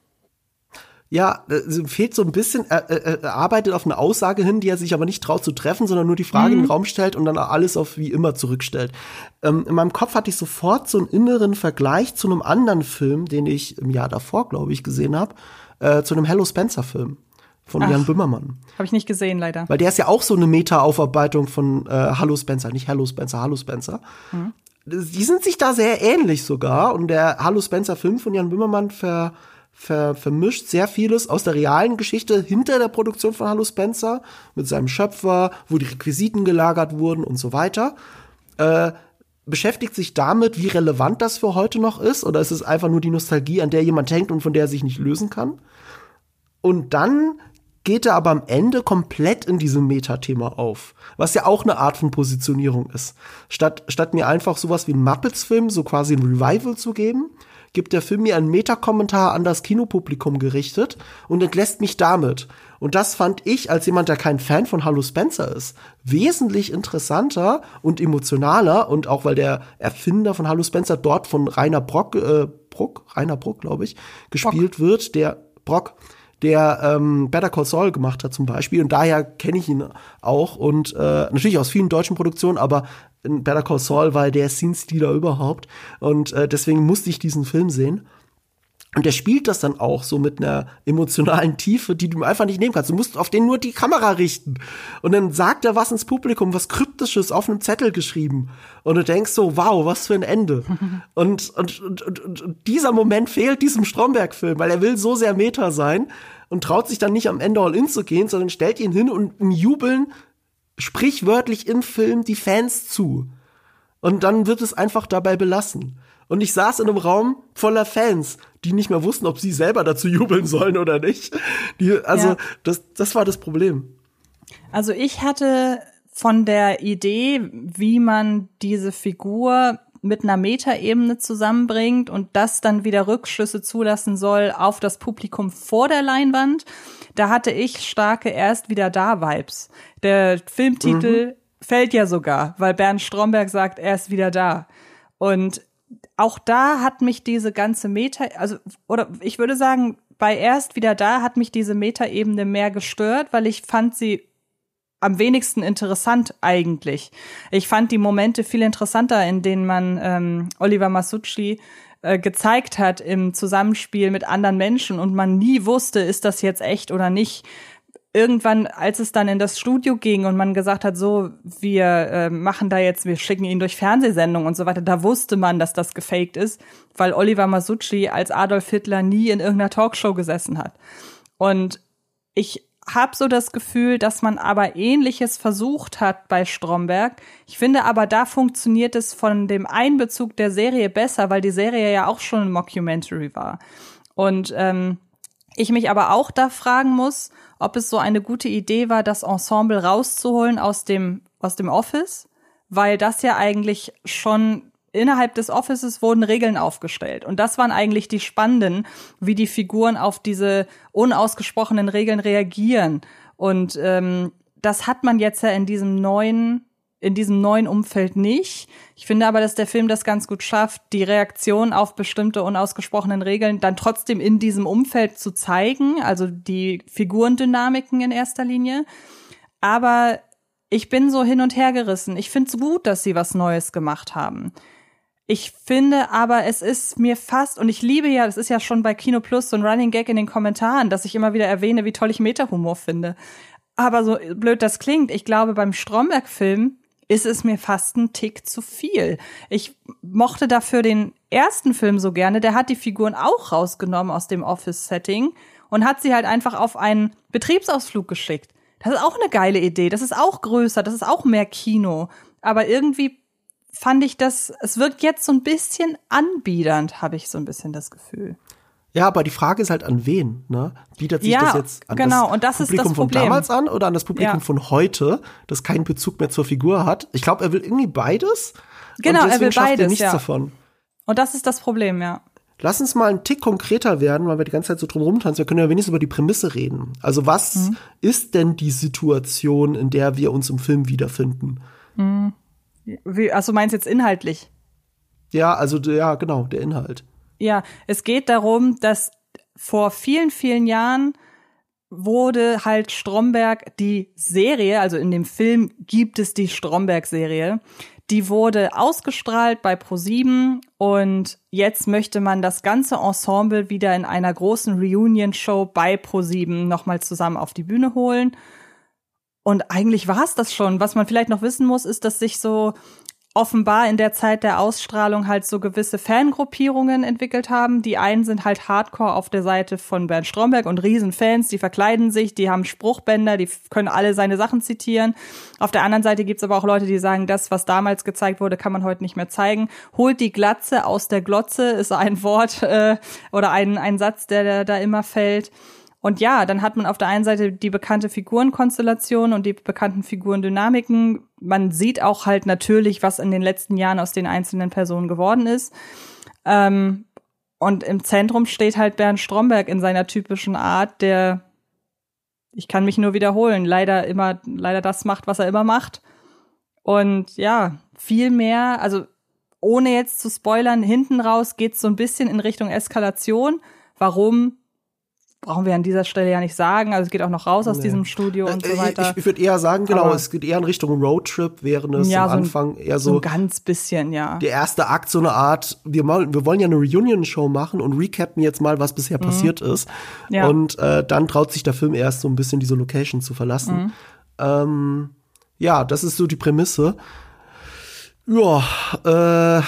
Ja, es fehlt so ein bisschen, er, er, er arbeitet auf eine Aussage hin, die er sich aber nicht traut zu treffen, sondern nur die Frage mhm. in den Raum stellt und dann alles auf wie immer zurückstellt. Ähm, in meinem Kopf hatte ich sofort so einen inneren Vergleich zu einem anderen Film, den ich im Jahr davor, glaube ich, gesehen habe, äh, zu einem Hello Spencer-Film von Ach, Jan Böhmermann. Habe ich nicht gesehen, leider. Weil der ist ja auch so eine Meta-Aufarbeitung von äh, Hallo Spencer, nicht Hello Spencer, Hallo Spencer. Mhm. Die sind sich da sehr ähnlich sogar und der Hallo Spencer-Film von Jan Böhmermann ver Ver, vermischt sehr vieles aus der realen Geschichte hinter der Produktion von Hallo Spencer mit seinem Schöpfer, wo die Requisiten gelagert wurden und so weiter. Äh, beschäftigt sich damit, wie relevant das für heute noch ist, oder ist es einfach nur die Nostalgie, an der jemand hängt und von der er sich nicht lösen kann? Und dann geht er aber am Ende komplett in diesem Metathema auf, was ja auch eine Art von Positionierung ist. Statt, statt mir einfach sowas wie einen Muppets-Film, so quasi ein Revival zu geben, gibt der Film mir einen Metakommentar an das Kinopublikum gerichtet und entlässt mich damit. Und das fand ich, als jemand, der kein Fan von Hallo Spencer ist, wesentlich interessanter und emotionaler. Und auch weil der Erfinder von Hallo Spencer dort von Rainer Brock, äh, Bruck, Rainer Bruck, glaube ich, gespielt Brock. wird, der Brock, der ähm, Better Call Saul gemacht hat zum Beispiel. Und daher kenne ich ihn auch. Und äh, natürlich aus vielen deutschen Produktionen, aber in Better Call Saul war der Scene-Stealer überhaupt. Und äh, deswegen musste ich diesen Film sehen. Und der spielt das dann auch so mit einer emotionalen Tiefe, die du einfach nicht nehmen kannst. Du musst auf den nur die Kamera richten. Und dann sagt er was ins Publikum, was Kryptisches auf einem Zettel geschrieben. Und du denkst so, wow, was für ein Ende. und, und, und, und, und dieser Moment fehlt diesem Stromberg-Film, weil er will so sehr Meta sein und traut sich dann nicht am Ende all in zu gehen, sondern stellt ihn hin und im Jubeln sprichwörtlich im Film die Fans zu. Und dann wird es einfach dabei belassen. Und ich saß in einem Raum voller Fans, die nicht mehr wussten, ob sie selber dazu jubeln sollen oder nicht. Die, also, ja. das, das war das Problem. Also ich hatte von der Idee, wie man diese Figur mit einer Metaebene zusammenbringt und das dann wieder Rückschlüsse zulassen soll auf das Publikum vor der Leinwand, da hatte ich starke erst wieder da Vibes. Der Filmtitel mhm. fällt ja sogar, weil Bernd Stromberg sagt, er ist wieder da. Und auch da hat mich diese ganze Meta, also, oder ich würde sagen, bei erst wieder da hat mich diese Metaebene mehr gestört, weil ich fand sie am wenigsten interessant eigentlich. Ich fand die Momente viel interessanter, in denen man ähm, Oliver Masucci äh, gezeigt hat im Zusammenspiel mit anderen Menschen und man nie wusste, ist das jetzt echt oder nicht. Irgendwann, als es dann in das Studio ging und man gesagt hat, so, wir äh, machen da jetzt, wir schicken ihn durch Fernsehsendungen und so weiter, da wusste man, dass das gefaked ist, weil Oliver Masucci als Adolf Hitler nie in irgendeiner Talkshow gesessen hat. Und ich habe so das Gefühl, dass man aber Ähnliches versucht hat bei Stromberg. Ich finde aber, da funktioniert es von dem Einbezug der Serie besser, weil die Serie ja auch schon ein Mockumentary war. Und ähm, ich mich aber auch da fragen muss, ob es so eine gute Idee war, das Ensemble rauszuholen aus dem aus dem Office, weil das ja eigentlich schon innerhalb des Offices wurden Regeln aufgestellt. Und das waren eigentlich die spannenden, wie die Figuren auf diese unausgesprochenen Regeln reagieren. Und ähm, das hat man jetzt ja in diesem neuen in diesem neuen Umfeld nicht. Ich finde aber, dass der Film das ganz gut schafft, die Reaktion auf bestimmte unausgesprochenen Regeln dann trotzdem in diesem Umfeld zu zeigen, also die Figurendynamiken in erster Linie. Aber ich bin so hin und her gerissen. Ich finde es gut, dass sie was Neues gemacht haben. Ich finde aber, es ist mir fast, und ich liebe ja, das ist ja schon bei Kino Plus so ein Running Gag in den Kommentaren, dass ich immer wieder erwähne, wie toll ich Meta-Humor finde. Aber so blöd das klingt, ich glaube, beim Stromberg-Film ist es mir fast ein Tick zu viel. Ich mochte dafür den ersten Film so gerne. Der hat die Figuren auch rausgenommen aus dem Office-Setting und hat sie halt einfach auf einen Betriebsausflug geschickt. Das ist auch eine geile Idee. Das ist auch größer, das ist auch mehr Kino. Aber irgendwie fand ich das, es wirkt jetzt so ein bisschen anbiedernd, habe ich so ein bisschen das Gefühl. Ja, aber die Frage ist halt, an wen, ne? Bietet sich ja, das jetzt an genau. das, Und das Publikum ist das von Problem. damals an oder an das Publikum ja. von heute, das keinen Bezug mehr zur Figur hat? Ich glaube, er will irgendwie beides. Genau, und er will schafft beides, er nichts ja. davon. Und das ist das Problem, ja. Lass uns mal einen Tick konkreter werden, weil wir die ganze Zeit so drum rumtanzen. Wir können ja wenigstens über die Prämisse reden. Also was mhm. ist denn die Situation, in der wir uns im Film wiederfinden? Mhm. Wie, also meinst du jetzt inhaltlich? Ja, also ja, genau, der Inhalt. Ja, es geht darum, dass vor vielen, vielen Jahren wurde halt Stromberg die Serie, also in dem Film gibt es die Stromberg-Serie, die wurde ausgestrahlt bei ProSieben und jetzt möchte man das ganze Ensemble wieder in einer großen Reunion-Show bei ProSieben nochmal zusammen auf die Bühne holen. Und eigentlich war es das schon. Was man vielleicht noch wissen muss, ist, dass sich so offenbar in der Zeit der Ausstrahlung halt so gewisse Fangruppierungen entwickelt haben. Die einen sind halt hardcore auf der Seite von Bernd Stromberg und Riesenfans, die verkleiden sich, die haben Spruchbänder, die können alle seine Sachen zitieren. Auf der anderen Seite gibt's aber auch Leute, die sagen, das, was damals gezeigt wurde, kann man heute nicht mehr zeigen. Holt die Glatze aus der Glotze, ist ein Wort äh, oder ein, ein Satz, der, der da immer fällt. Und ja, dann hat man auf der einen Seite die bekannte Figurenkonstellation und die bekannten Figurendynamiken. Man sieht auch halt natürlich, was in den letzten Jahren aus den einzelnen Personen geworden ist. Ähm, Und im Zentrum steht halt Bernd Stromberg in seiner typischen Art, der, ich kann mich nur wiederholen, leider immer, leider das macht, was er immer macht. Und ja, viel mehr, also ohne jetzt zu spoilern, hinten raus geht's so ein bisschen in Richtung Eskalation. Warum? Brauchen wir an dieser Stelle ja nicht sagen. Also es geht auch noch raus aus nee. diesem Studio und so weiter. Ich, ich würde eher sagen, genau, aber es geht eher in Richtung Roadtrip, während es ja, am so Anfang ein, eher so, so ein ganz bisschen, ja. Der erste Akt, so eine Art, wir, mal, wir wollen ja eine Reunion-Show machen und recappen jetzt mal, was bisher mhm. passiert ist. Ja. Und äh, dann traut sich der Film erst so ein bisschen diese Location zu verlassen. Mhm. Ähm, ja, das ist so die Prämisse. Ja, äh,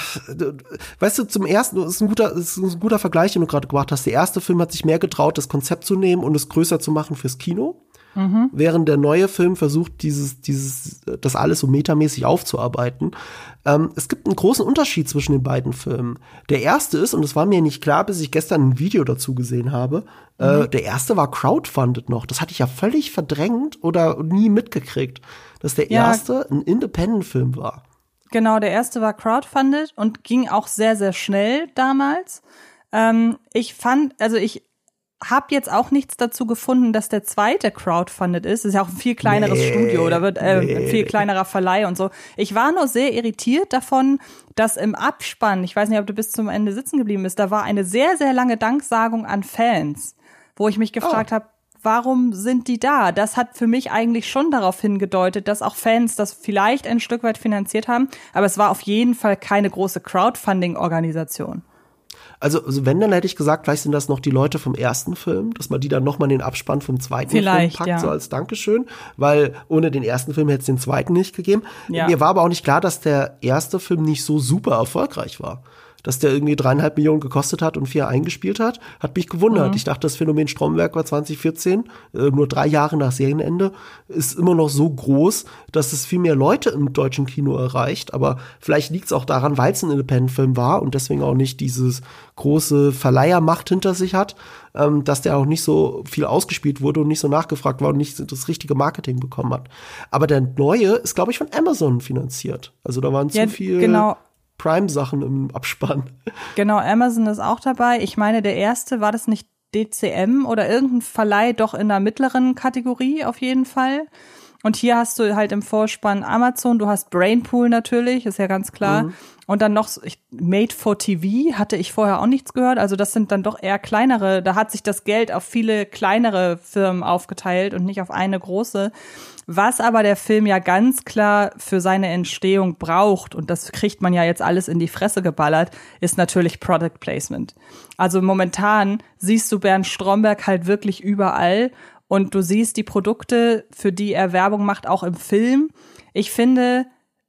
weißt du, zum ersten, das ist ein guter, das ist ein guter Vergleich, den du gerade gemacht hast. Der erste Film hat sich mehr getraut, das Konzept zu nehmen und es größer zu machen fürs Kino. Mhm. Während der neue Film versucht, dieses, dieses, das alles so metamäßig aufzuarbeiten. Ähm, es gibt einen großen Unterschied zwischen den beiden Filmen. Der erste ist, und das war mir nicht klar, bis ich gestern ein Video dazu gesehen habe, mhm. äh, der erste war crowdfunded noch. Das hatte ich ja völlig verdrängt oder nie mitgekriegt, dass der ja. erste ein Independent-Film war. Genau, der erste war crowdfunded und ging auch sehr, sehr schnell damals. Ähm, ich fand, also ich habe jetzt auch nichts dazu gefunden, dass der zweite crowdfunded ist. Das ist ja auch ein viel kleineres nee, Studio, da wird äh, nee. ein viel kleinerer Verleih und so. Ich war nur sehr irritiert davon, dass im Abspann, ich weiß nicht, ob du bis zum Ende sitzen geblieben bist, da war eine sehr, sehr lange Danksagung an Fans, wo ich mich gefragt oh. habe, warum sind die da? Das hat für mich eigentlich schon darauf hingedeutet, dass auch Fans das vielleicht ein Stück weit finanziert haben, aber es war auf jeden Fall keine große Crowdfunding-Organisation. Also, also wenn, dann hätte ich gesagt, vielleicht sind das noch die Leute vom ersten Film, dass man die dann noch mal in den Abspann vom zweiten vielleicht, Film packt, ja. so als Dankeschön, weil ohne den ersten Film hätte es den zweiten nicht gegeben. Ja. Mir war aber auch nicht klar, dass der erste Film nicht so super erfolgreich war. Dass der irgendwie dreieinhalb Millionen gekostet hat und vier eingespielt hat, hat mich gewundert. Mhm. Ich dachte, das Phänomen Stromberg war zwanzig vierzehn, äh, nur drei Jahre nach Serienende, ist immer noch so groß, dass es viel mehr Leute im deutschen Kino erreicht. Aber vielleicht liegt es auch daran, weil es ein Independent-Film war und deswegen auch nicht dieses große Verleihermacht hinter sich hat, ähm, dass der auch nicht so viel ausgespielt wurde und nicht so nachgefragt war und nicht das richtige Marketing bekommen hat. Aber der neue ist, glaube ich, von Amazon finanziert. Also da waren ja, zu viel genau. Prime-Sachen im Abspann. Genau, Amazon ist auch dabei. Ich meine, der erste, war das nicht D C M oder irgendein Verleih, doch in der mittleren Kategorie auf jeden Fall. Und hier hast du halt im Vorspann Amazon, du hast Brainpool natürlich, ist ja ganz klar. Mhm. Und dann noch ich, Made for T V, hatte ich vorher auch nichts gehört. Also das sind dann doch eher kleinere, da hat sich das Geld auf viele kleinere Firmen aufgeteilt und nicht auf eine große. Was aber der Film ja ganz klar für seine Entstehung braucht, und das kriegt man ja jetzt alles in die Fresse geballert, ist natürlich Product Placement. Also momentan siehst du Bernd Stromberg halt wirklich überall und du siehst die Produkte, für die er Werbung macht, auch im Film. Ich finde,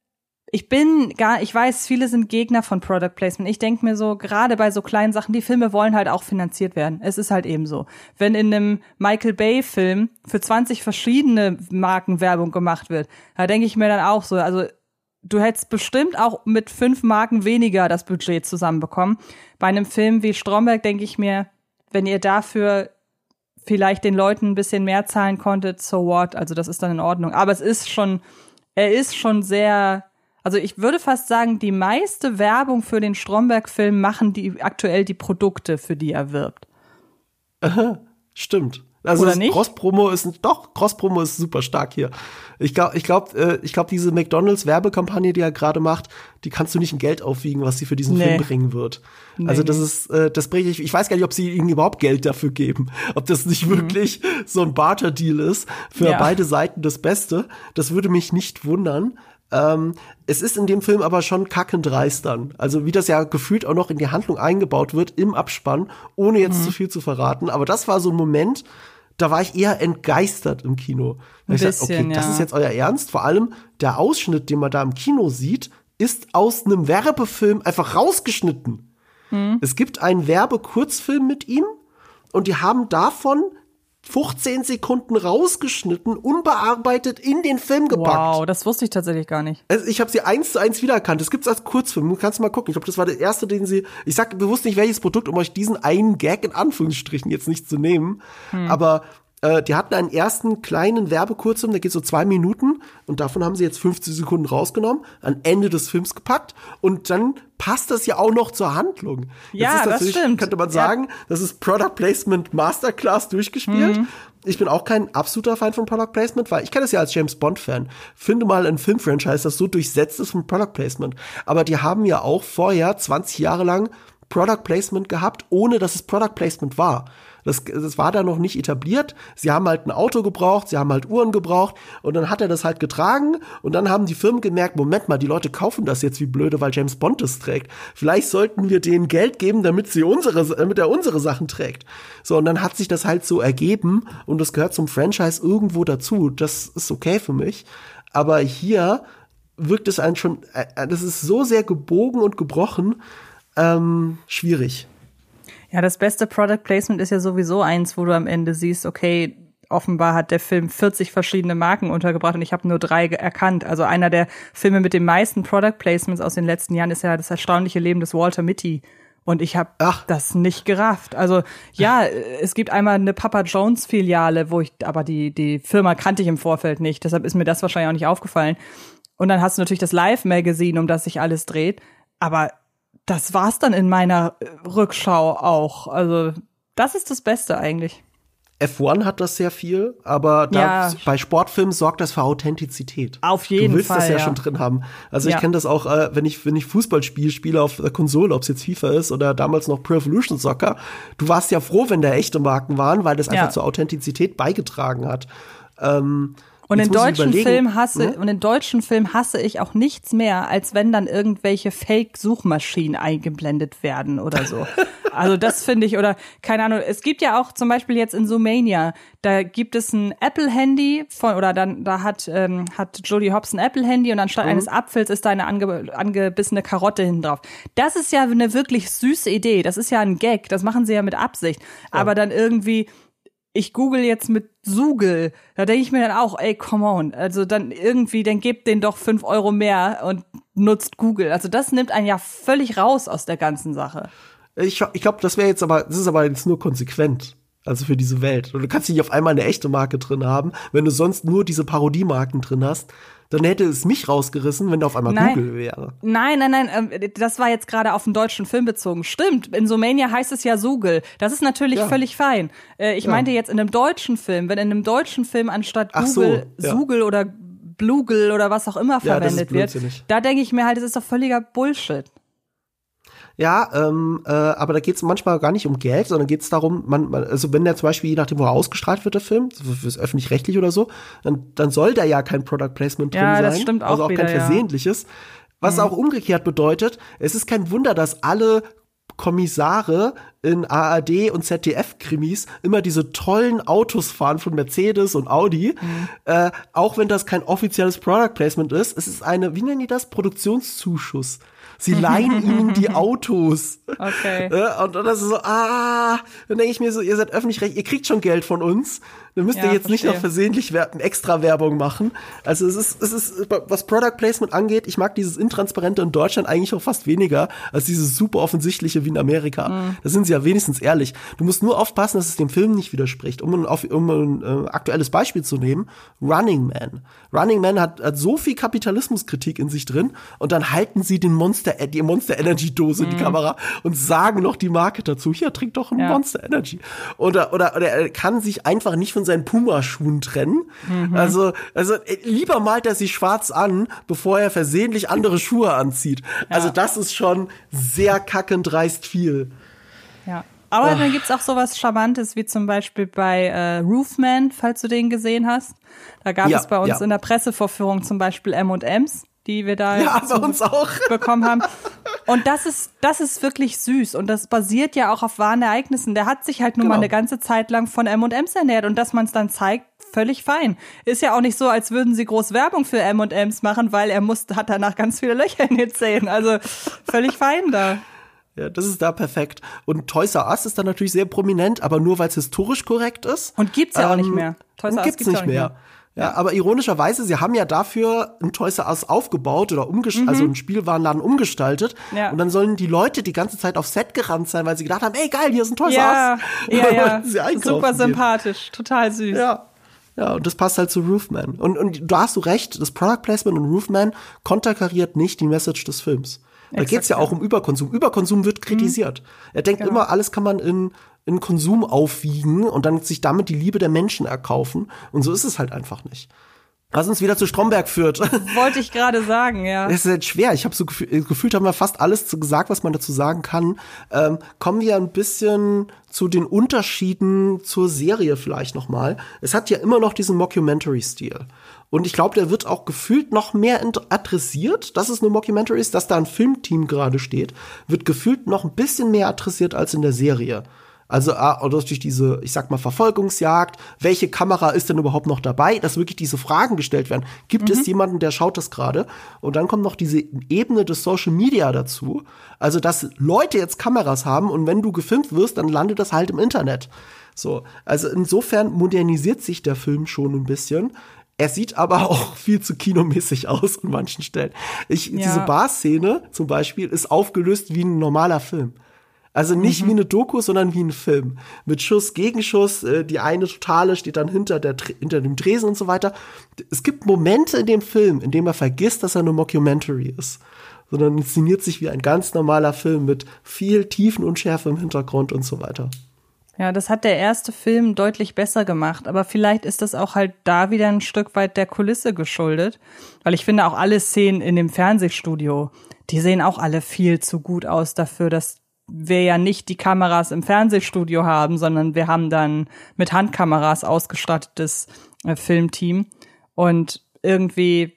ich bin gar, ich weiß, viele sind Gegner von Product Placement. Ich denke mir so, gerade bei so kleinen Sachen, die Filme wollen halt auch finanziert werden. Es ist halt eben so. Wenn in einem Michael Bay Film für zwanzig verschiedene Marken Werbung gemacht wird, da denke ich mir dann auch so, also du hättest bestimmt auch mit fünf Marken weniger das Budget zusammenbekommen. Bei einem Film wie Stromberg denke ich mir, wenn ihr dafür vielleicht den Leuten ein bisschen mehr zahlen konntet, so what, also das ist dann in Ordnung. Aber es ist schon, er ist schon sehr, also ich würde fast sagen, die meiste Werbung für den Stromberg-Film machen die aktuell die Produkte, für die er wirbt. Aha, stimmt. Also Oder nicht? Cross-Promo ist, doch, Cross-Promo ist super stark hier. Ich glaube, ich glaube, äh, ich glaube, diese McDonald's-Werbekampagne, die er gerade macht, die kannst du nicht in Geld aufwiegen, was sie für diesen nee. Film bringen wird. Nee, also das ist, äh, das bringe ich, ich weiß gar nicht, ob sie ihnen überhaupt Geld dafür geben. Ob das nicht mhm. wirklich so ein Barter-Deal ist, für ja. beide Seiten das Beste. Das würde mich nicht wundern. Ähm, es ist in dem Film aber schon kackend dreist dann. Also wie das ja gefühlt auch noch in die Handlung eingebaut wird im Abspann, ohne jetzt mhm. zu viel zu verraten. Aber das war so ein Moment, da war ich eher entgeistert im Kino. Ein ich bisschen, dachte, okay, ja. das ist jetzt euer Ernst. Vor allem der Ausschnitt, den man da im Kino sieht, ist aus einem Werbefilm einfach rausgeschnitten. Mhm. Es gibt einen Werbekurzfilm mit ihm und die haben davon fünfzehn Sekunden rausgeschnitten, unbearbeitet in den Film gepackt. Wow, das wusste ich tatsächlich gar nicht. Also ich habe sie eins zu eins wiedererkannt. Das gibt's als Kurzfilm. Du kannst mal gucken. Ich glaube, das war der erste, den sie. Ich sag bewusst nicht welches Produkt, um euch diesen einen Gag in Anführungsstrichen jetzt nicht zu nehmen. Hm. Aber Äh, die hatten einen ersten kleinen Werbekurzfilm, der geht so zwei Minuten und davon haben sie jetzt fünfzig Sekunden rausgenommen, an Ende des Films gepackt und dann passt das ja auch noch zur Handlung. Ja, das stimmt. Könnte man sagen, ja. Das ist Product Placement Masterclass durchgespielt. Mhm. Ich bin auch kein absoluter Fan von Product Placement, weil ich kenne das ja als James Bond-Fan. Finde mal ein Filmfranchise, das so durchsetzt ist von Product Placement. Aber die haben ja auch vorher zwanzig Jahre lang Product Placement gehabt, ohne dass es Product Placement war. Das, das war da noch nicht etabliert. Sie haben halt ein Auto gebraucht, sie haben halt Uhren gebraucht und dann hat er das halt getragen und dann haben die Firmen gemerkt, Moment mal, die Leute kaufen das jetzt wie blöde, weil James Bond es trägt. Vielleicht sollten wir denen Geld geben, damit sie unsere, damit er unsere Sachen trägt. So, und dann hat sich das halt so ergeben und das gehört zum Franchise irgendwo dazu. Das ist okay für mich. Aber hier wirkt es einen schon, äh, das ist so sehr gebogen und gebrochen, ähm, schwierig. Ja, das beste Product Placement ist ja sowieso eins, wo du am Ende siehst, okay, offenbar hat der Film vierzig verschiedene Marken untergebracht und ich habe nur drei erkannt. Also einer der Filme mit den meisten Product Placements aus den letzten Jahren ist ja Das erstaunliche Leben des Walter Mitty. Und ich habe das nicht gerafft. Also ja, es gibt einmal eine Papa Jones Filiale, wo ich, aber die die Firma kannte ich im Vorfeld nicht. Deshalb ist mir das wahrscheinlich auch nicht aufgefallen. Und dann hast du natürlich das Live Magazine, um das sich alles dreht. Aber das war's dann in meiner Rückschau auch. Also, das ist das Beste eigentlich. F eins hat das sehr viel, aber da ja. bei Sportfilmen sorgt das für Authentizität. Auf jeden Fall. Du willst Fall, das ja, ja schon drin haben. Also ja. ich kenne das auch, äh, wenn ich wenn ich Fußballspiele spiele auf der Konsole, ob es jetzt FIFA ist oder damals noch Pro Evolution Soccer. Du warst ja froh, wenn da echte Marken waren, weil das einfach ja. zur Authentizität beigetragen hat. Ähm, Und in deutschen Film hasse, hm? und in deutschen Film hasse ich auch nichts mehr, als wenn dann irgendwelche Fake-Suchmaschinen eingeblendet werden oder so. Also das finde ich, oder keine Ahnung, es gibt ja auch zum Beispiel jetzt in Zoomania, da gibt es ein Apple-Handy von, oder dann, da hat, ähm, hat Julie Hopps ein Apple-Handy und anstatt mhm. eines Apfels ist da eine ange, angebissene Karotte hinten drauf. Das ist ja eine wirklich süße Idee, das ist ja ein Gag, das machen sie ja mit Absicht. Ja. Aber dann irgendwie, ich google jetzt mit Sugel, da denke ich mir dann auch, ey, come on, also dann irgendwie, dann gebt denen doch fünf Euro mehr und nutzt Google. Also das nimmt einen ja völlig raus aus der ganzen Sache. Ich, ich glaube, das wäre jetzt aber, das ist aber jetzt nur konsequent. Also für diese Welt. Und du kannst nicht auf einmal eine echte Marke drin haben, wenn du sonst nur diese Parodiemarken drin hast. Dann hätte es mich rausgerissen, wenn da auf einmal nein. Google wäre. Nein, nein, nein, das war jetzt gerade auf den deutschen Film bezogen. Stimmt, in Zoomania heißt es ja Sugel. Das ist natürlich ja. völlig fein. Ich ja. meinte jetzt in einem deutschen Film, wenn in einem deutschen Film anstatt Google so, ja. Sugel oder Blugel oder was auch immer verwendet ja, wird, da denke ich mir halt, das ist doch völliger Bullshit. Ja, ähm, äh, aber da geht es manchmal gar nicht um Geld, sondern geht es darum, man, man, also wenn der zum Beispiel, je nachdem, wo er ausgestrahlt wird, der Film, fürs öffentlich-rechtlich oder so, dann, dann soll da ja kein Product Placement drin ja, sein. Das stimmt auch also auch wieder, kein versehentliches. Ja. Was mhm. auch umgekehrt bedeutet, es ist kein Wunder, dass alle Kommissare in A R D und Z D F-Krimis immer diese tollen Autos fahren von Mercedes und Audi, mhm. äh, auch wenn das kein offizielles Product Placement ist. Es ist eine, wie nennen die das? Produktionszuschuss. Sie leihen ihnen die Autos. Okay. Ja, und das ist so, ah, dann denke ich mir so, ihr seid öffentlich-rechtlich, ihr kriegt schon Geld von uns. Dann müsst ja, ihr jetzt verstehe. nicht noch versehentlich extra Werbung machen. Also es ist, es ist, was Product Placement angeht, ich mag dieses Intransparente in Deutschland eigentlich auch fast weniger als dieses super offensichtliche wie in Amerika. Mhm. Da sind sie ja wenigstens ehrlich. Du musst nur aufpassen, dass es dem Film nicht widerspricht. Um ein, um ein äh, aktuelles Beispiel zu nehmen, Running Man. Running Man hat, hat so viel Kapitalismuskritik in sich drin und dann halten sie den Monster, die Monster Energy Dose in die mhm. Kamera und sagen noch die Marke dazu. Hier, trink doch ein ja. Monster Energy. Oder, oder, oder er kann sich einfach nicht von seinen Puma-Schuhen trennen. Mhm. Also, also lieber malt er sich schwarz an, bevor er versehentlich andere Schuhe anzieht. Ja. Also das ist schon sehr kackend dreist viel. Ja. Aber oh. dann gibt's auch sowas Charmantes, wie zum Beispiel bei äh, Roofman, falls du den gesehen hast. Da gab ja, es bei uns ja. in der Pressevorführung zum Beispiel M und M's, die wir da ja, bei uns auch. bekommen haben. Und das ist, das ist wirklich süß. Und das basiert ja auch auf wahren Ereignissen. Der hat sich halt nun genau. mal eine ganze Zeit lang von M und M's ernährt. Und dass man es dann zeigt, völlig fein. Ist ja auch nicht so, als würden sie groß Werbung für M und M's machen, weil er muss, hat danach ganz viele Löcher in den Zähnen. Also völlig fein da. Ja, das ist da perfekt. Und Toys R Us ist dann natürlich sehr prominent, aber nur weil es historisch korrekt ist. Und gibt's ja ähm, auch nicht mehr. Toys R Us gibt's, gibt's nicht mehr. mehr. Ja, aber ironischerweise, sie haben ja dafür ein Toys R Us aufgebaut oder umgestaltet, mhm. also einen Spielwarenladen umgestaltet. Ja. Und dann sollen die Leute die ganze Zeit auf Set gerannt sein, weil sie gedacht haben, ey geil, hier ist ein Toys R Us. Ja, ja, ja. Super sympathisch, gehen. Total süß. Ja. Ja, und das passt halt zu Roofman. Und, und da hast du recht, das Product Placement in Roofman konterkariert nicht die Message des Films. Da geht's ja auch um Überkonsum. Überkonsum wird kritisiert. Mhm. Er denkt genau. immer, alles kann man in, in Konsum aufwiegen und dann sich damit die Liebe der Menschen erkaufen. Und so ist es halt einfach nicht. Was uns wieder zu Stromberg führt. Wollte ich gerade sagen, ja. Das ist halt schwer. Ich habe so gefühlt, gefühlt haben wir fast alles gesagt, was man dazu sagen kann. Ähm, kommen wir ein bisschen zu den Unterschieden zur Serie vielleicht noch mal. Es hat ja immer noch diesen Mockumentary-Stil. Und ich glaube, der wird auch gefühlt noch mehr adressiert, dass es eine Mockumentary ist, dass da ein Filmteam gerade steht, wird gefühlt noch ein bisschen mehr adressiert als in der Serie. Also durch diese, ich sag mal, Verfolgungsjagd, welche Kamera ist denn überhaupt noch dabei, dass wirklich diese Fragen gestellt werden. Gibt mhm. es jemanden, der schaut das gerade? Und dann kommt noch diese Ebene des Social Media dazu. Also, dass Leute jetzt Kameras haben und wenn du gefilmt wirst, dann landet das halt im Internet. So, also insofern modernisiert sich der Film schon ein bisschen. Er sieht aber auch viel zu kinomäßig aus an manchen Stellen. Ich, ja. Diese Bar-Szene zum Beispiel ist aufgelöst wie ein normaler Film. Also nicht mhm. wie eine Doku, sondern wie ein Film. Mit Schuss, Gegenschuss, äh, die eine Totale steht dann hinter, der, hinter dem Tresen und so weiter. Es gibt Momente in dem Film, in dem er vergisst, dass er eine Mockumentary ist. Sondern inszeniert sich wie ein ganz normaler Film mit viel Tiefenunschärfe im Hintergrund und so weiter. Ja, das hat der erste Film deutlich besser gemacht. Aber vielleicht ist das auch halt da wieder ein Stück weit der Kulisse geschuldet. Weil ich finde auch alle Szenen in dem Fernsehstudio, die sehen auch alle viel zu gut aus dafür, dass wir ja nicht die Kameras im Fernsehstudio haben, sondern wir haben dann mit Handkameras ausgestattetes äh, Filmteam. Und irgendwie,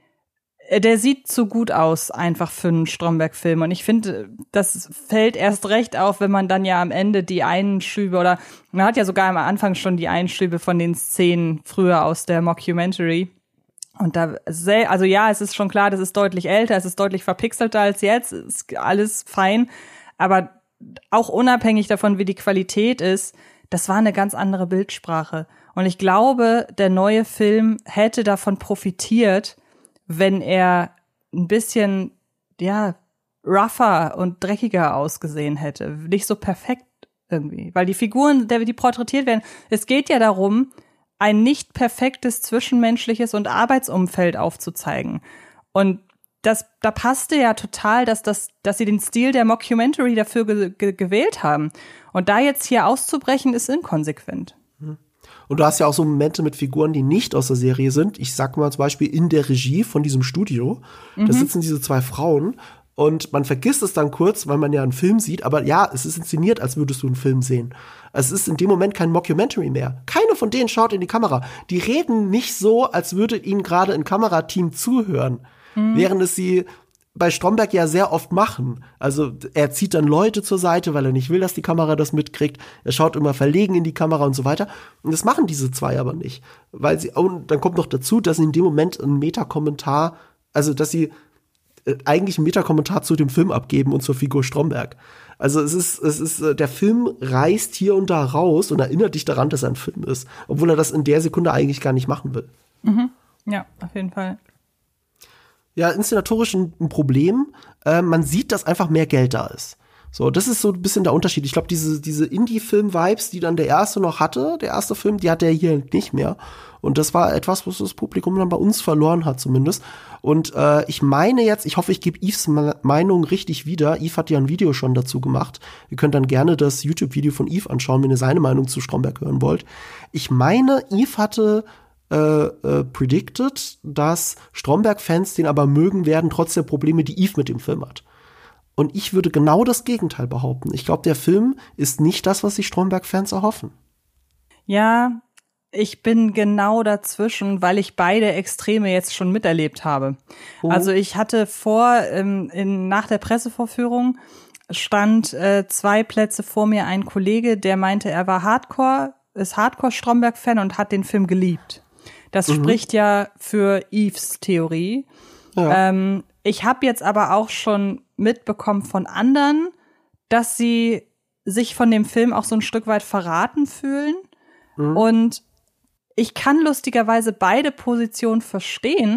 äh, der sieht zu gut aus einfach für einen Stromberg-Film. Und ich finde, das fällt erst recht auf, wenn man dann ja am Ende die Einschübe oder man hat ja sogar am Anfang schon die Einschübe von den Szenen früher aus der Mockumentary. Und da, also ja, es ist schon klar, das ist deutlich älter, es ist deutlich verpixelter als jetzt, ist alles fein. Aber auch unabhängig davon, wie die Qualität ist, das war eine ganz andere Bildsprache. Und ich glaube, der neue Film hätte davon profitiert, wenn er ein bisschen, ja, rougher und dreckiger ausgesehen hätte. Nicht so perfekt irgendwie. Weil die Figuren, die porträtiert werden, es geht ja darum, ein nicht perfektes zwischenmenschliches und Arbeitsumfeld aufzuzeigen. Und Das, da passte ja total, dass, das, dass sie den Stil der Mockumentary dafür ge- ge- gewählt haben. Und da jetzt hier auszubrechen, ist inkonsequent. Und du hast ja auch so Momente mit Figuren, die nicht aus der Serie sind. Ich sag mal zum Beispiel in der Regie von diesem Studio. Mhm. Da sitzen diese zwei Frauen und man vergisst es dann kurz, weil man ja einen Film sieht. Aber ja, es ist inszeniert, als würdest du einen Film sehen. Es ist in dem Moment kein Mockumentary mehr. Keine von denen schaut in die Kamera. Die reden nicht so, als würde ihnen gerade ein Kamerateam zuhören. Mhm. Während es sie bei Stromberg ja sehr oft machen. Also er zieht dann Leute zur Seite, weil er nicht will, dass die Kamera das mitkriegt. Er schaut immer verlegen in die Kamera und so weiter. Und das machen diese zwei aber nicht. Weil sie, und dann kommt noch dazu, dass sie in dem Moment einen Metakommentar, also dass sie äh, eigentlich einen Metakommentar zu dem Film abgeben und zur Figur Stromberg. Also es ist, es ist, der Film reißt hier und da raus und erinnert dich daran, dass er ein Film ist. Obwohl er das in der Sekunde eigentlich gar nicht machen will. Mhm. Ja, auf jeden Fall. Ja, inszenatorisch ein, ein Problem. Äh, man sieht, dass einfach mehr Geld da ist. So, das ist so ein bisschen der Unterschied. Ich glaube, diese, diese Indie-Film-Vibes, die dann der erste noch hatte, der erste Film, die hat er hier nicht mehr. Und das war etwas, was das Publikum dann bei uns verloren hat zumindest. Und äh, ich meine jetzt, ich hoffe, ich gebe Yves Meinung richtig wieder. Yves hat ja ein Video schon dazu gemacht. Ihr könnt dann gerne das YouTube-Video von Yves anschauen, wenn ihr seine Meinung zu Stromberg hören wollt. Ich meine, Yves hatte Äh, äh, predicted, dass Stromberg-Fans den aber mögen werden, trotz der Probleme, die Yves mit dem Film hat. Und ich würde genau das Gegenteil behaupten. Ich glaube, der Film ist nicht das, was sich Stromberg-Fans erhoffen. Ja, ich bin genau dazwischen, weil ich beide Extreme jetzt schon miterlebt habe. Oh. Also ich hatte vor, ähm, in, nach der Pressevorführung stand äh, zwei Plätze vor mir ein Kollege, der meinte, er war Hardcore, ist Hardcore-Stromberg-Fan und hat den Film geliebt. Das mhm. spricht ja für Yves Theorie. Ja. Ähm, ich habe jetzt aber auch schon mitbekommen von anderen, dass sie sich von dem Film auch so ein Stück weit verraten fühlen. Mhm. Und ich kann lustigerweise beide Positionen verstehen.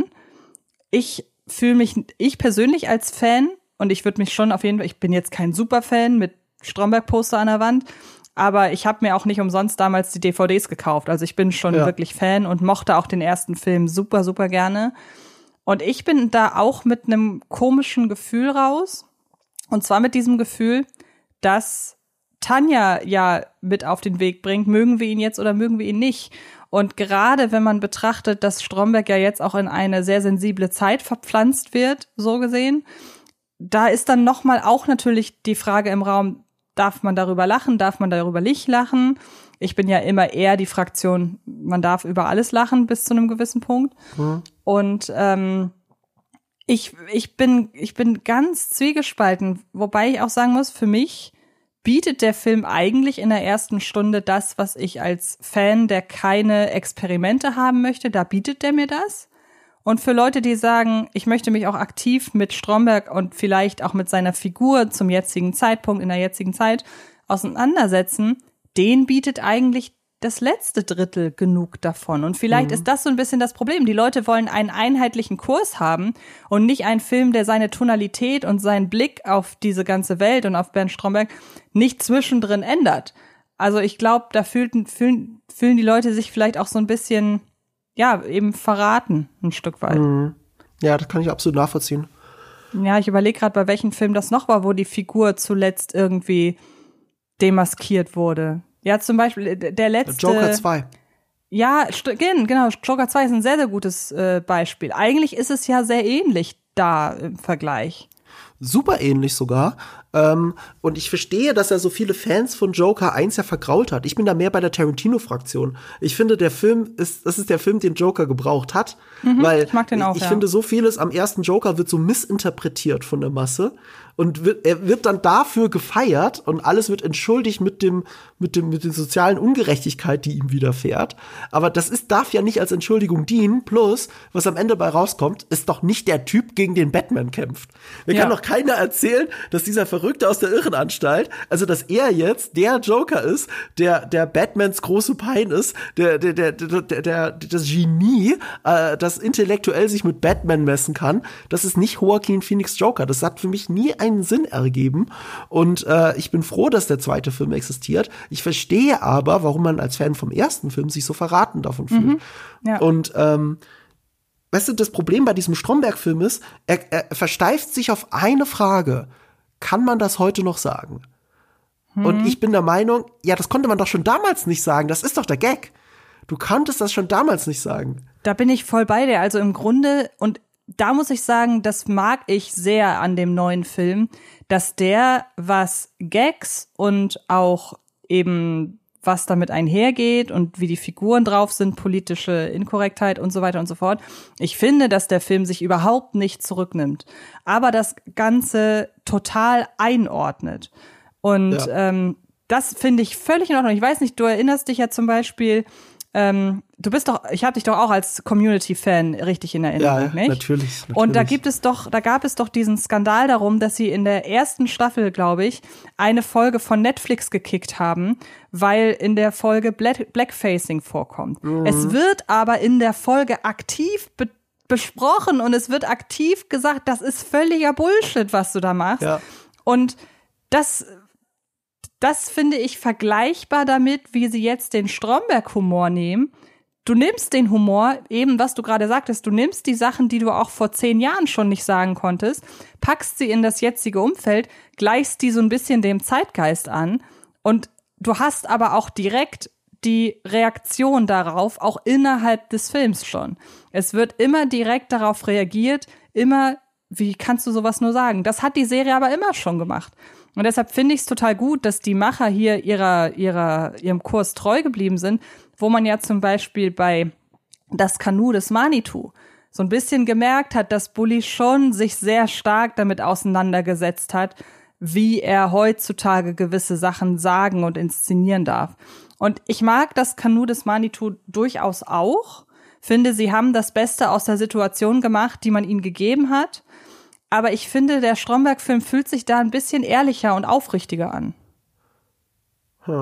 Ich fühle mich, ich persönlich als Fan, und ich würde mich schon auf jeden Fall, ich bin jetzt kein Superfan mit Stromberg-Poster an der Wand, aber ich habe mir auch nicht umsonst damals die D V Ds gekauft. Also ich bin schon ja. wirklich Fan und mochte auch den ersten Film super, super gerne. Und ich bin da auch mit einem komischen Gefühl raus. Und zwar mit diesem Gefühl, dass Tanja ja mit auf den Weg bringt, mögen wir ihn jetzt oder mögen wir ihn nicht. Und gerade wenn man betrachtet, dass Stromberg ja jetzt auch in eine sehr sensible Zeit verpflanzt wird, so gesehen, da ist dann nochmal auch natürlich die Frage im Raum, darf man darüber lachen, darf man darüber nicht lachen? Ich bin ja immer eher die Fraktion, man darf über alles lachen bis zu einem gewissen Punkt. Mhm. Und ähm, ich ich bin ich bin ganz zwiegespalten, wobei ich auch sagen muss, für mich bietet der Film eigentlich in der ersten Stunde das, was ich als Fan, der keine Experimente haben möchte, da bietet der mir das. Und für Leute, die sagen, ich möchte mich auch aktiv mit Stromberg und vielleicht auch mit seiner Figur zum jetzigen Zeitpunkt, in der jetzigen Zeit auseinandersetzen, den bietet eigentlich das letzte Drittel genug davon. Und vielleicht mhm. ist das so ein bisschen das Problem. Die Leute wollen einen einheitlichen Kurs haben und nicht einen Film, der seine Tonalität und seinen Blick auf diese ganze Welt und auf Bernd Stromberg nicht zwischendrin ändert. Also ich glaube, da fühlen, fühlen, fühlen die Leute sich vielleicht auch so ein bisschen, ja, eben verraten, ein Stück weit. Mhm. Ja, das kann ich absolut nachvollziehen. Ja, ich überlege gerade, bei welchem Film das noch war, wo die Figur zuletzt irgendwie demaskiert wurde. Ja, zum Beispiel der letzte. Joker zwei. Ja, genau, Joker zwei ist ein sehr, sehr gutes äh, Beispiel. Eigentlich ist es ja sehr ähnlich da im Vergleich. Super ähnlich sogar. Ähm, und ich verstehe, dass er so viele Fans von Joker eins ja vergrault hat. Ich bin da mehr bei der Tarantino-Fraktion. Ich finde, der Film ist, das ist der Film, den Joker gebraucht hat. Mhm, weil ich mag den auch, ich ja. finde, so vieles am ersten Joker wird so missinterpretiert von der Masse. Und wird, er wird dann dafür gefeiert und alles wird entschuldigt mit dem, mit dem, mit der sozialen Ungerechtigkeit, die ihm widerfährt. Aber das ist, darf ja nicht als Entschuldigung dienen. Plus, was am Ende bei rauskommt, ist doch nicht der Typ, gegen den Batman kämpft. Mir ja. kann doch keiner erzählen, dass dieser Verrückte aus der Irrenanstalt, also dass er jetzt der Joker ist, der, der Batmans große Pein ist, der, der, der, der, der, der das Genie, äh, das intellektuell sich mit Batman messen kann. Das ist nicht Joaquin Phoenix Joker. Das hat für mich nie einen Sinn ergeben. Und äh, ich bin froh, dass der zweite Film existiert. Ich verstehe aber, warum man als Fan vom ersten Film sich so verraten davon fühlt. Mhm. Ja. Und ähm, weißt du, das Problem bei diesem Stromberg-Film ist, er, er versteift sich auf eine Frage. Kann man das heute noch sagen? Hm. Und ich bin der Meinung, ja, das konnte man doch schon damals nicht sagen. Das ist doch der Gag. Du konntest das schon damals nicht sagen. Da bin ich voll bei dir. Also im Grunde, und da muss ich sagen, das mag ich sehr an dem neuen Film, dass der, was Gags und auch eben was damit einhergeht und wie die Figuren drauf sind, politische Inkorrektheit und so weiter und so fort. Ich finde, dass der Film sich überhaupt nicht zurücknimmt, aber das Ganze total einordnet. Und ja. ähm, das finde ich völlig in Ordnung. Ich weiß nicht, du erinnerst dich ja zum Beispiel, ähm, du bist doch, ich habe dich doch auch als Community-Fan richtig in Erinnerung, ja, nicht? Natürlich, natürlich. Und da gibt es doch, da gab es doch diesen Skandal darum, dass sie in der ersten Staffel, glaube ich, eine Folge von Netflix gekickt haben, weil in der Folge Black, Blackfacing vorkommt. Mhm. Es wird aber in der Folge aktiv be- besprochen und es wird aktiv gesagt, das ist völliger Bullshit, was du da machst. Ja. Und das Das finde ich vergleichbar damit, wie sie jetzt den Stromberg-Humor nehmen. Du nimmst den Humor, eben was du gerade sagtest, du nimmst die Sachen, die du auch vor zehn Jahren schon nicht sagen konntest, packst sie in das jetzige Umfeld, gleichst die so ein bisschen dem Zeitgeist an und du hast aber auch direkt die Reaktion darauf, auch innerhalb des Films schon. Es wird immer direkt darauf reagiert, immer, wie kannst du sowas nur sagen? Das hat die Serie aber immer schon gemacht. Und deshalb finde ich es total gut, dass die Macher hier ihrer, ihrer, ihrem Kurs treu geblieben sind, wo man ja zum Beispiel bei Das Kanu des Manitou so ein bisschen gemerkt hat, dass Bully schon sich sehr stark damit auseinandergesetzt hat, wie er heutzutage gewisse Sachen sagen und inszenieren darf. Und ich mag Das Kanu des Manitou durchaus auch, finde, sie haben das Beste aus der Situation gemacht, die man ihnen gegeben hat. Aber ich finde, der Stromberg-Film fühlt sich da ein bisschen ehrlicher und aufrichtiger an. Hm.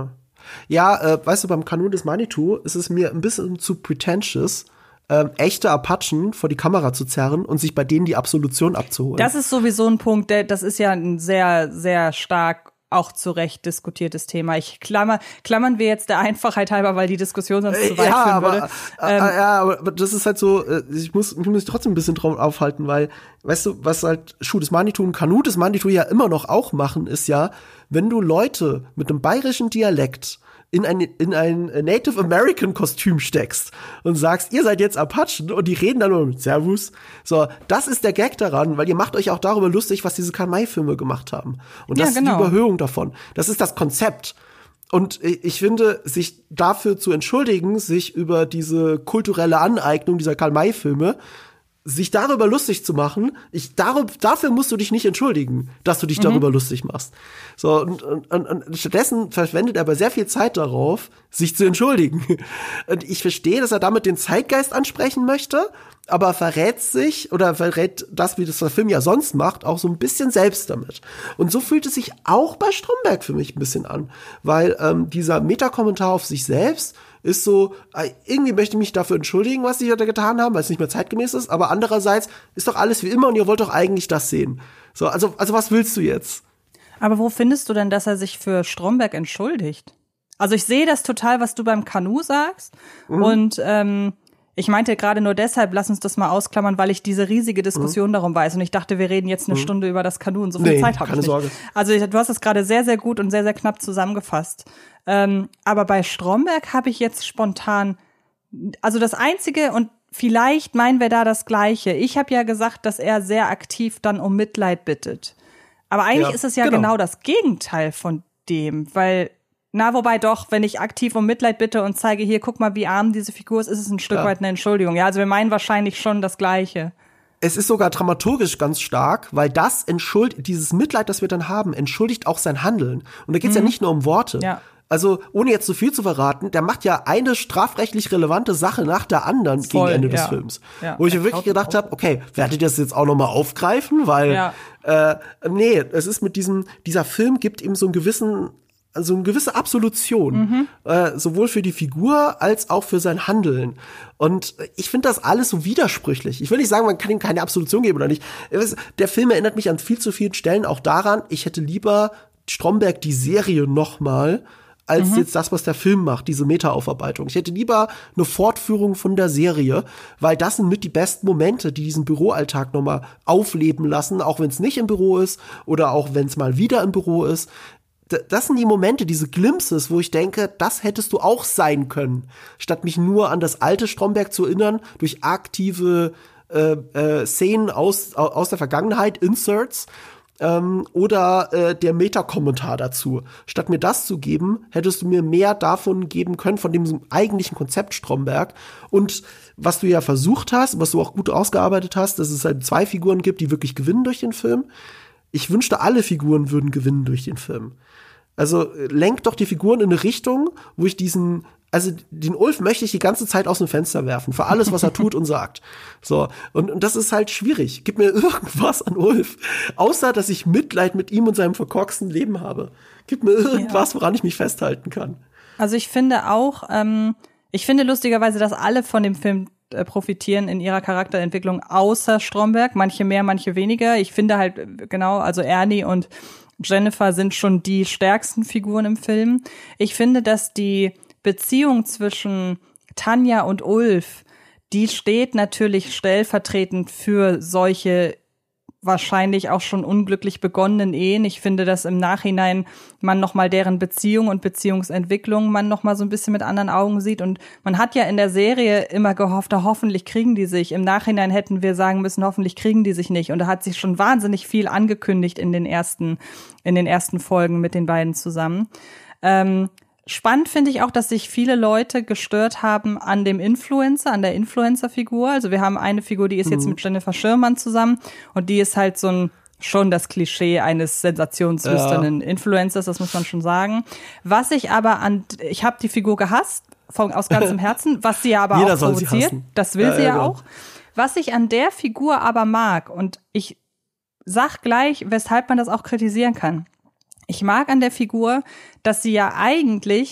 Ja, äh, weißt du, beim Kanon des Manitou ist es mir ein bisschen zu pretentious, ähm, echte Apachen vor die Kamera zu zerren und sich bei denen die Absolution abzuholen. Das ist sowieso ein Punkt, der, das ist ja ein sehr, sehr stark auch zu Recht diskutiertes Thema. Ich klammer, klammern wir jetzt der Einfachheit halber, weil die Diskussion sonst zu weit ja, führen aber, würde. Äh, Ähm, ja, aber das ist halt so, ich muss, ich muss mich trotzdem ein bisschen drauf aufhalten, weil, weißt du, was halt Schuh des Manitou und Kanu des Manitou ja immer noch auch machen, ist ja, wenn du Leute mit einem bayerischen Dialekt in ein, in ein Native American Kostüm steckst und sagst, ihr seid jetzt Apachen und die reden dann nur mit Servus. So, das ist der Gag daran, weil ihr macht euch auch darüber lustig, was diese Karl-May-Filme gemacht haben. Und das Ja, genau. ist die Überhöhung davon. Das ist das Konzept. Und ich finde, sich dafür zu entschuldigen, sich über diese kulturelle Aneignung dieser Karl-May-Filme, sich darüber lustig zu machen, ich, darüber, dafür musst du dich nicht entschuldigen, dass du dich mhm. darüber lustig machst. So, und, und, und stattdessen verwendet er aber sehr viel Zeit darauf, sich zu entschuldigen. Und ich verstehe, dass er damit den Zeitgeist ansprechen möchte, aber verrät sich oder verrät das, wie das der Film ja sonst macht, auch so ein bisschen selbst damit. Und so fühlt es sich auch bei Stromberg für mich ein bisschen an, weil ähm, dieser Metakommentar auf sich selbst ist so, irgendwie möchte ich mich dafür entschuldigen, was sie da getan haben, weil es nicht mehr zeitgemäß ist, aber andererseits ist doch alles wie immer und ihr wollt doch eigentlich das sehen. So, also, also was willst du jetzt? Aber wo findest du denn, dass er sich für Stromberg entschuldigt? Also ich sehe das total, was du beim Kanu sagst mhm. und ähm, ich meinte gerade nur deshalb, lass uns das mal ausklammern, weil ich diese riesige Diskussion mhm. darum weiß und ich dachte, wir reden jetzt eine mhm. Stunde über das Kanu und so viel nee, Zeit habe ich nicht. Sorge. Also du hast es gerade sehr, sehr gut und sehr, sehr knapp zusammengefasst. Ähm, aber bei Stromberg habe ich jetzt spontan, also das Einzige und vielleicht meinen wir da das Gleiche. Ich habe ja gesagt, dass er sehr aktiv dann um Mitleid bittet. Aber eigentlich ja, ist es ja genau. genau das Gegenteil von dem, weil Na, wobei doch, wenn ich aktiv um Mitleid bitte und zeige, hier, guck mal, wie arm diese Figur ist, ist es ein Stück ja. weit eine Entschuldigung. Ja, also wir meinen wahrscheinlich schon das Gleiche. Es ist sogar dramaturgisch ganz stark, weil das entschuldigt, dieses Mitleid, das wir dann haben, entschuldigt auch sein Handeln. Und da geht's mhm. ja nicht nur um Worte. Ja. Also, ohne jetzt zu viel zu verraten, der macht ja eine strafrechtlich relevante Sache nach der anderen Voll, gegen Ende ja. des Films. Ja. Wo ich mir wirklich gedacht habe, okay, werdet ihr das jetzt auch noch mal aufgreifen? Weil, ja. äh, nee, es ist mit diesem, dieser Film gibt ihm so einen gewissen, also eine gewisse Absolution, mhm. äh, sowohl für die Figur als auch für sein Handeln. Und ich finde das alles so widersprüchlich. Ich will nicht sagen, man kann ihm keine Absolution geben oder nicht. Der Film erinnert mich an viel zu vielen Stellen auch daran, ich hätte lieber Stromberg die Serie noch mal als mhm. jetzt das, was der Film macht, diese Meta-Aufarbeitung. Ich hätte lieber eine Fortführung von der Serie, weil das sind mit die besten Momente, die diesen Büroalltag noch mal aufleben lassen, auch wenn es nicht im Büro ist oder auch wenn es mal wieder im Büro ist. Das sind die Momente, diese Glimpses, wo ich denke, das hättest du auch sein können, statt mich nur an das alte Stromberg zu erinnern, durch aktive äh, äh, Szenen aus, aus der Vergangenheit, Inserts, ähm, oder äh, der Meta-Kommentar dazu. Statt mir das zu geben, hättest du mir mehr davon geben können, von dem eigentlichen Konzept Stromberg. Und was du ja versucht hast, was du auch gut ausgearbeitet hast, dass es halt zwei Figuren gibt, die wirklich gewinnen durch den Film. Ich wünschte, alle Figuren würden gewinnen durch den Film. Also lenkt doch die Figuren in eine Richtung, wo ich diesen, also den Ulf möchte ich die ganze Zeit aus dem Fenster werfen, für alles, was er tut und sagt. So, und, und das ist halt schwierig. Gib mir irgendwas an Ulf, außer, dass ich Mitleid mit ihm und seinem verkorksten Leben habe. Gib mir irgendwas, woran ich mich festhalten kann. Also ich finde auch, ähm, ich finde lustigerweise, dass alle von dem Film äh, profitieren in ihrer Charakterentwicklung, außer Stromberg. Manche mehr, manche weniger. Ich finde halt, genau, also Ernie und Jennifer sind schon die stärksten Figuren im Film. Ich finde, dass die Beziehung zwischen Tanja und Ulf, die steht natürlich stellvertretend für solche wahrscheinlich auch schon unglücklich begonnenen Ehen. Ich finde, dass im Nachhinein man nochmal deren Beziehung und Beziehungsentwicklung man nochmal so ein bisschen mit anderen Augen sieht. Und man hat ja in der Serie immer gehofft, da hoffentlich kriegen die sich. Im Nachhinein hätten wir sagen müssen, hoffentlich kriegen die sich nicht. Und da hat sich schon wahnsinnig viel angekündigt in den ersten, in den ersten Folgen mit den beiden zusammen. Ähm, Spannend finde ich auch, dass sich viele Leute gestört haben an dem Influencer, an der Influencer-Figur. Also wir haben eine Figur, die ist jetzt mit Jennifer Schirmann zusammen und die ist halt so ein schon das Klischee eines sensationslüsternen ja. Influencers, das muss man schon sagen. Was ich aber an, ich habe die Figur gehasst, von, aus ganzem Herzen, was sie ja aber Jeder auch provoziert, das will ja, sie ja, ja genau. auch. Was ich an der Figur aber mag, und ich sag gleich, weshalb man das auch kritisieren kann. Ich mag an der Figur, dass sie ja eigentlich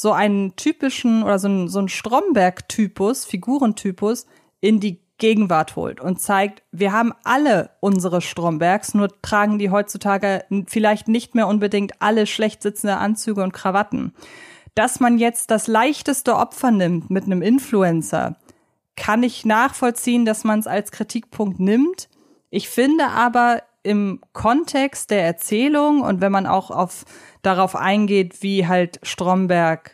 so einen typischen oder so einen, so einen Stromberg-Typus, Figurentypus in die Gegenwart holt und zeigt, wir haben alle unsere Strombergs, nur tragen die heutzutage vielleicht nicht mehr unbedingt alle schlecht sitzende Anzüge und Krawatten. Dass man jetzt das leichteste Opfer nimmt mit einem Influencer, kann ich nachvollziehen, dass man es als Kritikpunkt nimmt. Ich finde aber im Kontext der Erzählung und wenn man auch auf darauf eingeht, wie halt Stromberg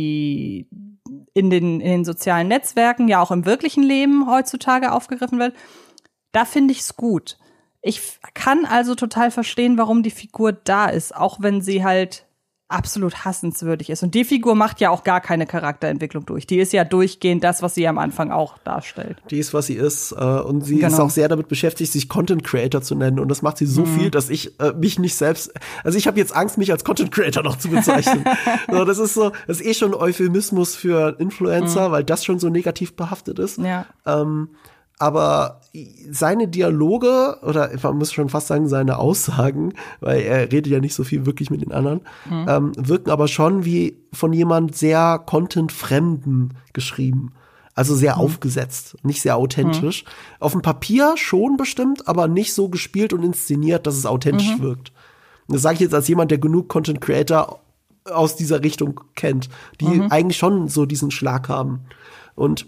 die in den, in den sozialen Netzwerken, ja auch im wirklichen Leben heutzutage aufgegriffen wird, da finde ich es gut. Ich kann also total verstehen, warum die Figur da ist, auch wenn sie halt absolut hassenswürdig ist. Und die Figur macht ja auch gar keine Charakterentwicklung durch. Die ist ja durchgehend das, was sie am Anfang auch darstellt. Die ist, was sie ist. Äh, und sie genau. ist auch sehr damit beschäftigt, sich Content Creator zu nennen. Und das macht sie so mhm. viel, dass ich äh, mich nicht selbst, also ich habe jetzt Angst, mich als Content Creator noch zu bezeichnen. So, das ist so, das ist eh schon ein Euphemismus für Influencer, mhm. weil das schon so negativ behaftet ist. Ja. Ähm, aber seine Dialoge, oder man muss schon fast sagen, seine Aussagen, weil er redet ja nicht so viel wirklich mit den anderen, mhm. ähm, wirken aber schon wie von jemand sehr Content-Fremden geschrieben. Also sehr mhm. aufgesetzt, nicht sehr authentisch. Mhm. Auf dem Papier schon bestimmt, aber nicht so gespielt und inszeniert, dass es authentisch mhm. wirkt. Und das sage ich jetzt als jemand, der genug Content-Creator aus dieser Richtung kennt, die mhm. eigentlich schon so diesen Schlag haben. Und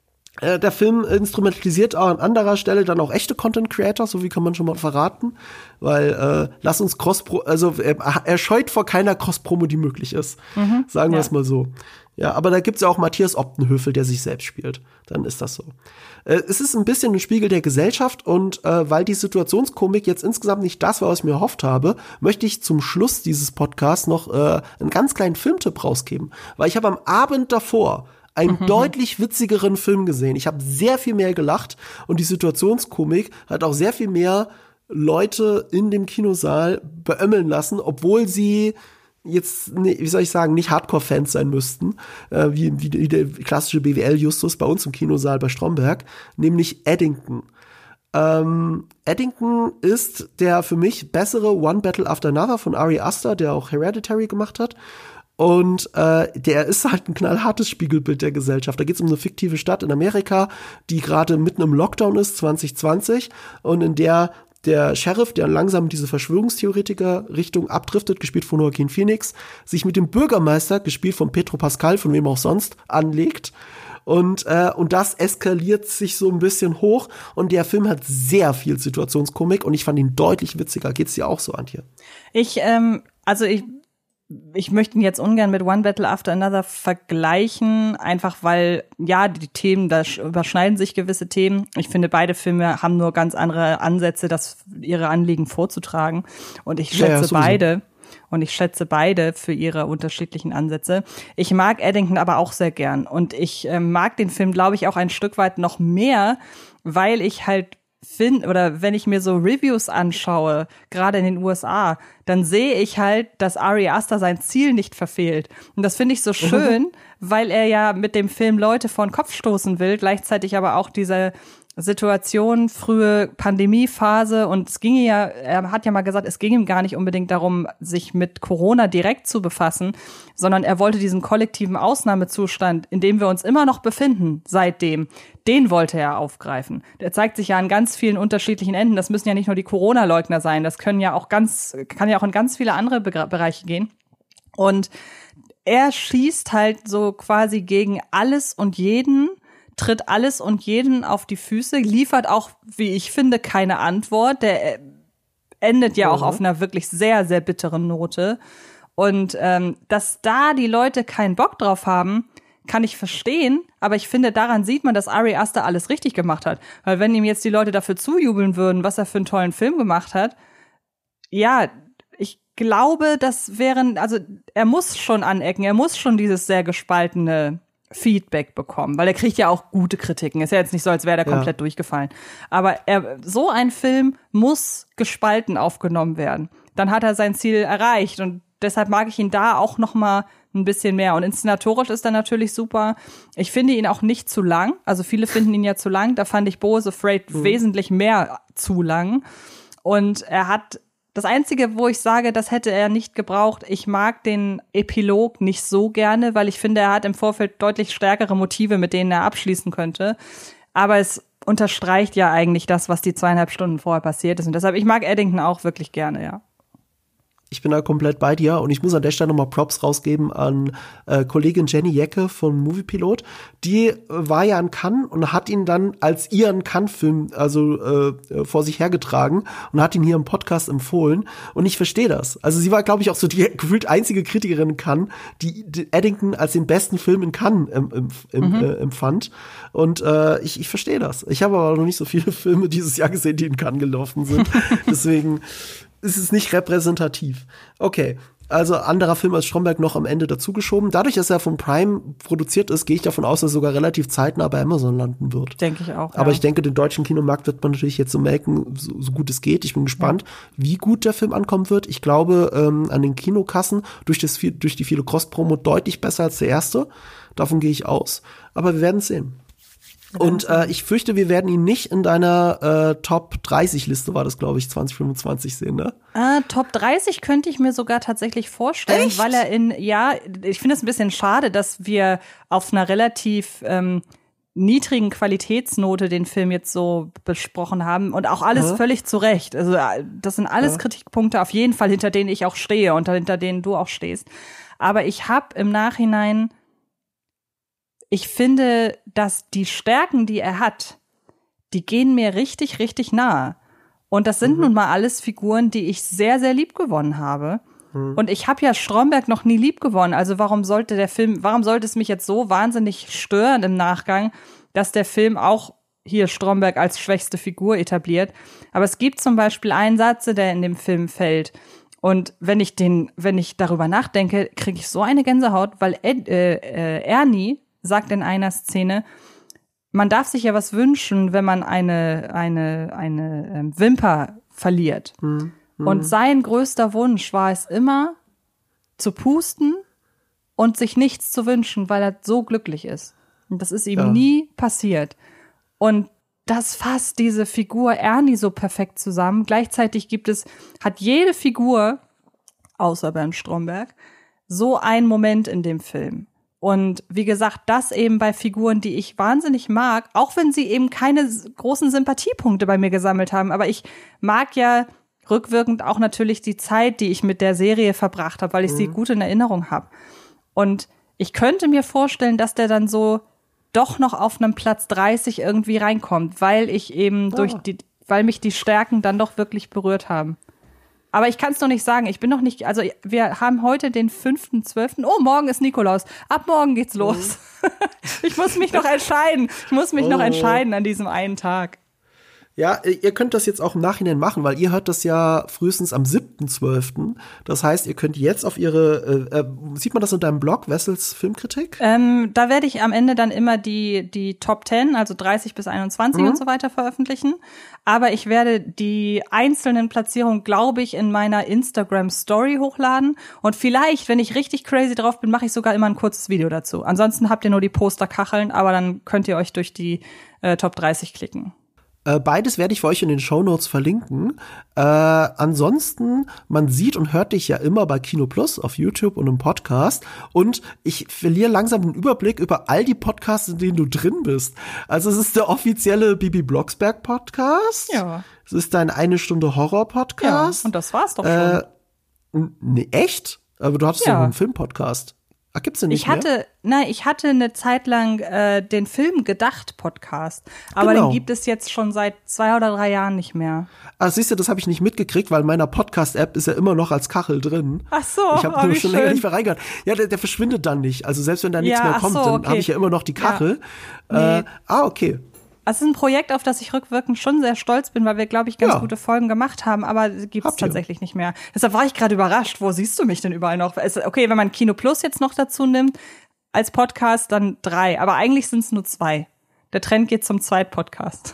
der Film instrumentalisiert auch an anderer Stelle dann auch echte Content-Creator, so wie kann man schon mal verraten, weil äh, lass uns Cross, also er, er scheut vor keiner Cross-Promo, die möglich ist, mhm, sagen wir ja. es mal so. Ja, aber da gibt's ja auch Matthias Optenhöfel, der sich selbst spielt. Dann ist das so. Äh, es ist ein bisschen ein Spiegel der Gesellschaft und äh, weil die Situationskomik jetzt insgesamt nicht das war, was ich mir erhofft habe, möchte ich zum Schluss dieses Podcasts noch äh, einen ganz kleinen Filmtipp rausgeben, weil ich habe am Abend davor einen mhm. deutlich witzigeren Film gesehen. Ich habe sehr viel mehr gelacht und die Situationskomik hat auch sehr viel mehr Leute in dem Kinosaal beömmeln lassen, obwohl sie jetzt, wie soll ich sagen, nicht Hardcore-Fans sein müssten, äh, wie, wie, wie der klassische B W L-Justus bei uns im Kinosaal bei Stromberg, nämlich Eddington. Ähm, Eddington ist der für mich bessere One Battle After Another von Ari Aster, der auch Hereditary gemacht hat. Und äh, der ist halt ein knallhartes Spiegelbild der Gesellschaft. Da geht es um eine fiktive Stadt in Amerika, die gerade mitten im Lockdown ist, zwanzig zwanzig, und in der der Sheriff, der langsam in diese Verschwörungstheoretiker-Richtung abdriftet, gespielt von Joaquin Phoenix, sich mit dem Bürgermeister, gespielt von Pedro Pascal, von wem auch sonst, anlegt. Und, äh, und das eskaliert sich so ein bisschen hoch. Und der Film hat sehr viel Situationskomik und ich fand ihn deutlich witziger. Geht's dir auch so, Antje? Ich, ähm, also ich Ich möchte ihn jetzt ungern mit One Battle After Another vergleichen, einfach weil, ja, die Themen, da überschneiden sich gewisse Themen. Ich finde, beide Filme haben nur ganz andere Ansätze, das ihre Anliegen vorzutragen. Und ich schätze ja, ja, beide. Und ich schätze beide für ihre unterschiedlichen Ansätze. Ich mag Eddington aber auch sehr gern. Und ich äh, mag den Film, glaube ich, auch ein Stück weit noch mehr, weil ich halt finde, oder wenn ich mir so Reviews anschaue, gerade in den U S A, dann sehe ich halt, dass Ari Aster sein Ziel nicht verfehlt. Und das finde ich so schön, mhm. weil er ja mit dem Film Leute vor den Kopf stoßen will, gleichzeitig aber auch diese Situation, frühe Pandemiephase, und es ging ja, er hat ja mal gesagt, es ging ihm gar nicht unbedingt darum, sich mit Corona direkt zu befassen, sondern er wollte diesen kollektiven Ausnahmezustand, in dem wir uns immer noch befinden, seitdem, den wollte er aufgreifen. Der zeigt sich ja an ganz vielen unterschiedlichen Enden. Das müssen ja nicht nur die Corona-Leugner sein, das können ja auch ganz, kann ja auch in ganz viele andere Be- Bereiche gehen. Und er schießt halt so quasi gegen alles und jeden, tritt alles und jeden auf die Füße, liefert auch, wie ich finde, keine Antwort. Der endet ja auch auf einer wirklich sehr, sehr bitteren Note. Und ähm, dass da die Leute keinen Bock drauf haben, kann ich verstehen. Aber ich finde, daran sieht man, dass Ari Aster alles richtig gemacht hat. Weil wenn ihm jetzt die Leute dafür zujubeln würden, was er für einen tollen Film gemacht hat, ja, ich glaube, das wären, also er muss schon anecken, er muss schon dieses sehr gespaltene Feedback bekommen, weil er kriegt ja auch gute Kritiken. Ist ja jetzt nicht so, als wäre der komplett ja. durchgefallen. Aber er, so ein Film muss gespalten aufgenommen werden. Dann hat er sein Ziel erreicht und deshalb mag ich ihn da auch noch mal ein bisschen mehr. Und inszenatorisch ist er natürlich super. Ich finde ihn auch nicht zu lang. Also viele finden ihn ja zu lang. Da fand ich Bo is Afraid mhm. wesentlich mehr zu lang. Und er hat Das Einzige, wo ich sage, das hätte er nicht gebraucht, ich mag den Epilog nicht so gerne, weil ich finde, er hat im Vorfeld deutlich stärkere Motive, mit denen er abschließen könnte. Aber es unterstreicht ja eigentlich das, was die zweieinhalb Stunden vorher passiert ist. Und deshalb, ich mag Eddington auch wirklich gerne, ja. Ich bin da komplett bei dir und ich muss an der Stelle nochmal Props rausgeben an äh, Kollegin Jenny Jecke von Moviepilot. Die äh, war ja in Cannes und hat ihn dann als ihren Cannes-Film also äh, vor sich hergetragen und hat ihn hier im Podcast empfohlen. Und ich verstehe das. Also sie war, glaube ich, auch so die gefühlt einzige Kritikerin in Cannes, die, die Eddington als den besten Film in Cannes ähm, ähm, ähm, Mhm. äh, empfand. Und äh, ich, ich verstehe das. Ich habe aber noch nicht so viele Filme dieses Jahr gesehen, die in Cannes gelaufen sind. Deswegen ist es nicht repräsentativ. Okay, also anderer Film als Stromberg noch am Ende dazugeschoben. Dadurch, dass er von Prime produziert ist, gehe ich davon aus, dass er sogar relativ zeitnah bei Amazon landen wird. Denke ich auch, Aber ja. ich denke, den deutschen Kinomarkt wird man natürlich jetzt so melken, so, so gut es geht. Ich bin gespannt, ja. wie gut der Film ankommen wird. Ich glaube, ähm, an den Kinokassen durch, das viel, durch die viele Cross-Promo deutlich besser als der erste. Davon gehe ich aus. Aber wir werden es sehen. Und äh, ich fürchte, wir werden ihn nicht in deiner äh, Top dreißig Liste, war das, glaube ich, zwanzig fünfundzwanzig sehen, ne? Ah, Top dreißig könnte ich mir sogar tatsächlich vorstellen, Echt? weil er in, ja, ich finde es ein bisschen schade, dass wir auf einer relativ ähm, niedrigen Qualitätsnote den Film jetzt so besprochen haben und auch alles Ja. völlig zu Recht. Also das sind alles Ja. Kritikpunkte auf jeden Fall, hinter denen ich auch stehe und hinter denen du auch stehst. Aber ich habe im Nachhinein Ich finde, dass die Stärken, die er hat, die gehen mir richtig, richtig nahe. Und das sind mhm. nun mal alles Figuren, die ich sehr, sehr lieb gewonnen habe. Mhm. Und ich habe ja Stromberg noch nie lieb gewonnen. Also warum sollte der Film, warum sollte es mich jetzt so wahnsinnig stören im Nachgang, dass der Film auch hier Stromberg als schwächste Figur etabliert? Aber es gibt zum Beispiel einen Satz, der in dem Film fällt. Und wenn ich den, wenn ich darüber nachdenke, kriege ich so eine Gänsehaut, weil Ed, äh, äh, Ernie sagt in einer Szene, man darf sich ja was wünschen, wenn man eine, eine, eine ähm, Wimper verliert. Mhm. Und sein größter Wunsch war es immer, zu pusten und sich nichts zu wünschen, weil er so glücklich ist. Und das ist ihm ja. nie passiert. Und das fasst diese Figur Ernie so perfekt zusammen. Gleichzeitig gibt es, hat jede Figur, außer Bernd Stromberg, so einen Moment in dem Film. Und wie gesagt, das eben bei Figuren, die ich wahnsinnig mag, auch wenn sie eben keine großen Sympathiepunkte bei mir gesammelt haben. Aber ich mag ja rückwirkend auch natürlich die Zeit, die ich mit der Serie verbracht habe, weil ich mhm. sie gut in Erinnerung habe. Und ich könnte mir vorstellen, dass der dann so doch noch auf einem Platz dreißig irgendwie reinkommt, weil ich eben oh. durch die, weil mich die Stärken dann doch wirklich berührt haben. Aber ich kann es noch nicht sagen. Ich bin noch nicht, also wir haben heute den fünften zwölften Oh, morgen ist Nikolaus. Ab morgen geht's los. Mhm. Ich muss mich noch entscheiden. Ich muss mich oh. noch entscheiden an diesem einen Tag. Ja, ihr könnt das jetzt auch im Nachhinein machen, weil ihr hört das ja frühestens am siebten zwölften Das heißt, ihr könnt jetzt auf ihre, äh, äh, sieht man das in deinem Blog, Wessels Filmkritik? Ähm, da werde ich am Ende dann immer die, die Top zehn, also dreißig bis einundzwanzig mhm. und so weiter veröffentlichen. Aber ich werde die einzelnen Platzierungen, glaube ich, in meiner Instagram-Story hochladen. Und vielleicht, wenn ich richtig crazy drauf bin, mache ich sogar immer ein kurzes Video dazu. Ansonsten habt ihr nur die Posterkacheln, aber dann könnt ihr euch durch die äh, Top dreißig klicken. Beides werde ich für euch in den Shownotes verlinken. Äh, ansonsten, man sieht und hört dich ja immer bei Kino Plus auf YouTube und im Podcast. Und ich verliere langsam den Überblick über all die Podcasts, in denen du drin bist. Also es ist der offizielle Bibi Blocksberg Podcast. Ja. Es ist dein eine Stunde Horror Podcast. Ja, und das war's doch schon. Äh, nee, echt? Aber du hattest ja. doch einen Film-Podcast. Ach, gibt's den nicht ich hatte, mehr? Nein, ich hatte eine Zeit lang äh, den Film gedacht Podcast, aber genau. den gibt es jetzt schon seit zwei oder drei Jahren nicht mehr. Ah, siehst du, das habe ich nicht mitgekriegt, weil in meiner Podcast-App ist er immer noch als Kachel drin. Ach so, ich habe oh, nur schon schön. länger nicht mehr reingehört. Ja, der, der verschwindet dann nicht. Also selbst wenn da nichts ja, mehr kommt, so, dann okay. habe ich ja immer noch die Kachel. Ja. Äh, nee. Ah, okay. Es ist ein Projekt, auf das ich rückwirkend schon sehr stolz bin, weil wir, glaube ich, ganz ja. gute Folgen gemacht haben, aber gibt es tatsächlich nicht mehr. Deshalb war ich gerade überrascht. Wo siehst du mich denn überall noch? Okay, wenn man Kino Plus jetzt noch dazu nimmt, als Podcast dann drei, aber eigentlich sind es nur zwei. Der Trend geht zum Zweitpodcast.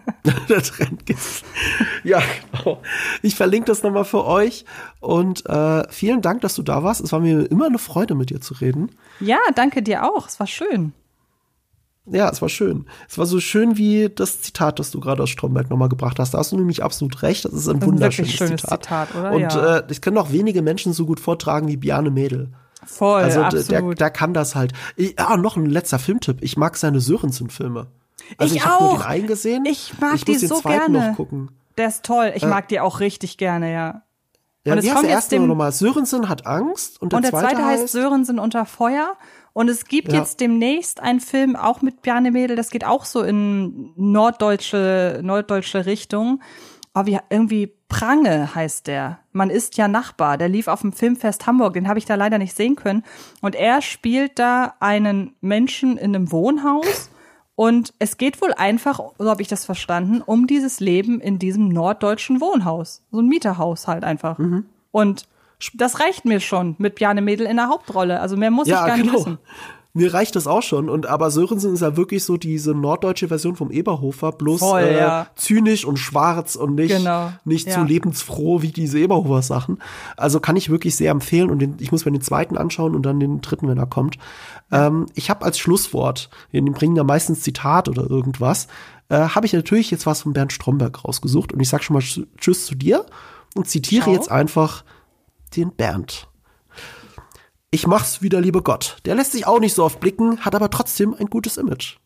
Der Trend geht. Ja, genau. Ich verlinke das nochmal für euch und äh, vielen Dank, dass du da warst. Es war mir immer eine Freude, mit dir zu reden. Ja, danke dir auch. Es war schön. Ja, es war schön. Es war so schön wie das Zitat, das du gerade aus Stromberg nochmal gebracht hast. Da hast du nämlich absolut recht. Das ist ein wunderschönes Wirklich schönes Zitat. Zitat, oder? Und Ja. äh, ich kann auch wenige Menschen so gut vortragen wie Bjarne Mädel. Voll, Also absolut. der, der kann das halt. Ja, noch ein letzter Filmtipp. Ich mag seine Sörensen-Filme. Also Ich ich, habe nur auch. den einen gesehen. Ich mag ich die muss den so zweiten gerne. noch gucken. Der ist toll. Ich Äh, mag die auch richtig gerne, ja. Ja, Und es wie heißt kommt der jetzt erste dem- nochmal? Sörensen hat Angst und der, Und der zweite, zweite heißt heißt Sörensen unter Feuer. Und es gibt Ja. jetzt demnächst einen Film auch mit Bjarne Mädel, das geht auch so in norddeutsche, norddeutsche Richtung. Aber wie, irgendwie Prange heißt der. Man ist ja Nachbar. Der lief auf dem Filmfest Hamburg, den habe ich da leider nicht sehen können. Und er spielt da einen Menschen in einem Wohnhaus. Und es geht wohl einfach, so habe ich das verstanden, um dieses Leben in diesem norddeutschen Wohnhaus. So ein Mieterhaus halt einfach. Mhm. Und das reicht mir schon mit Bjarne Mädel in der Hauptrolle. Also mehr muss ich gar nicht wissen. Mir reicht das auch schon. Und aber Sörensen ist ja wirklich so diese norddeutsche Version vom Eberhofer, bloß Voll, äh, ja. zynisch und schwarz und nicht, Genau, nicht ja. so lebensfroh wie diese Eberhofer-Sachen. Also kann ich wirklich sehr empfehlen. Und den, ich muss mir den zweiten anschauen und dann den dritten, wenn er kommt. Ja. Ähm, ich habe als Schlusswort, wir bringen ja meistens Zitat oder irgendwas, äh, habe ich natürlich jetzt was von Bernd Stromberg rausgesucht. Und ich sag schon mal Tschüss zu dir und zitiere Ciao. jetzt einfach den Bernd. Ich mach's wieder, liebe Gott. Der lässt sich auch nicht so oft blicken, hat aber trotzdem ein gutes Image.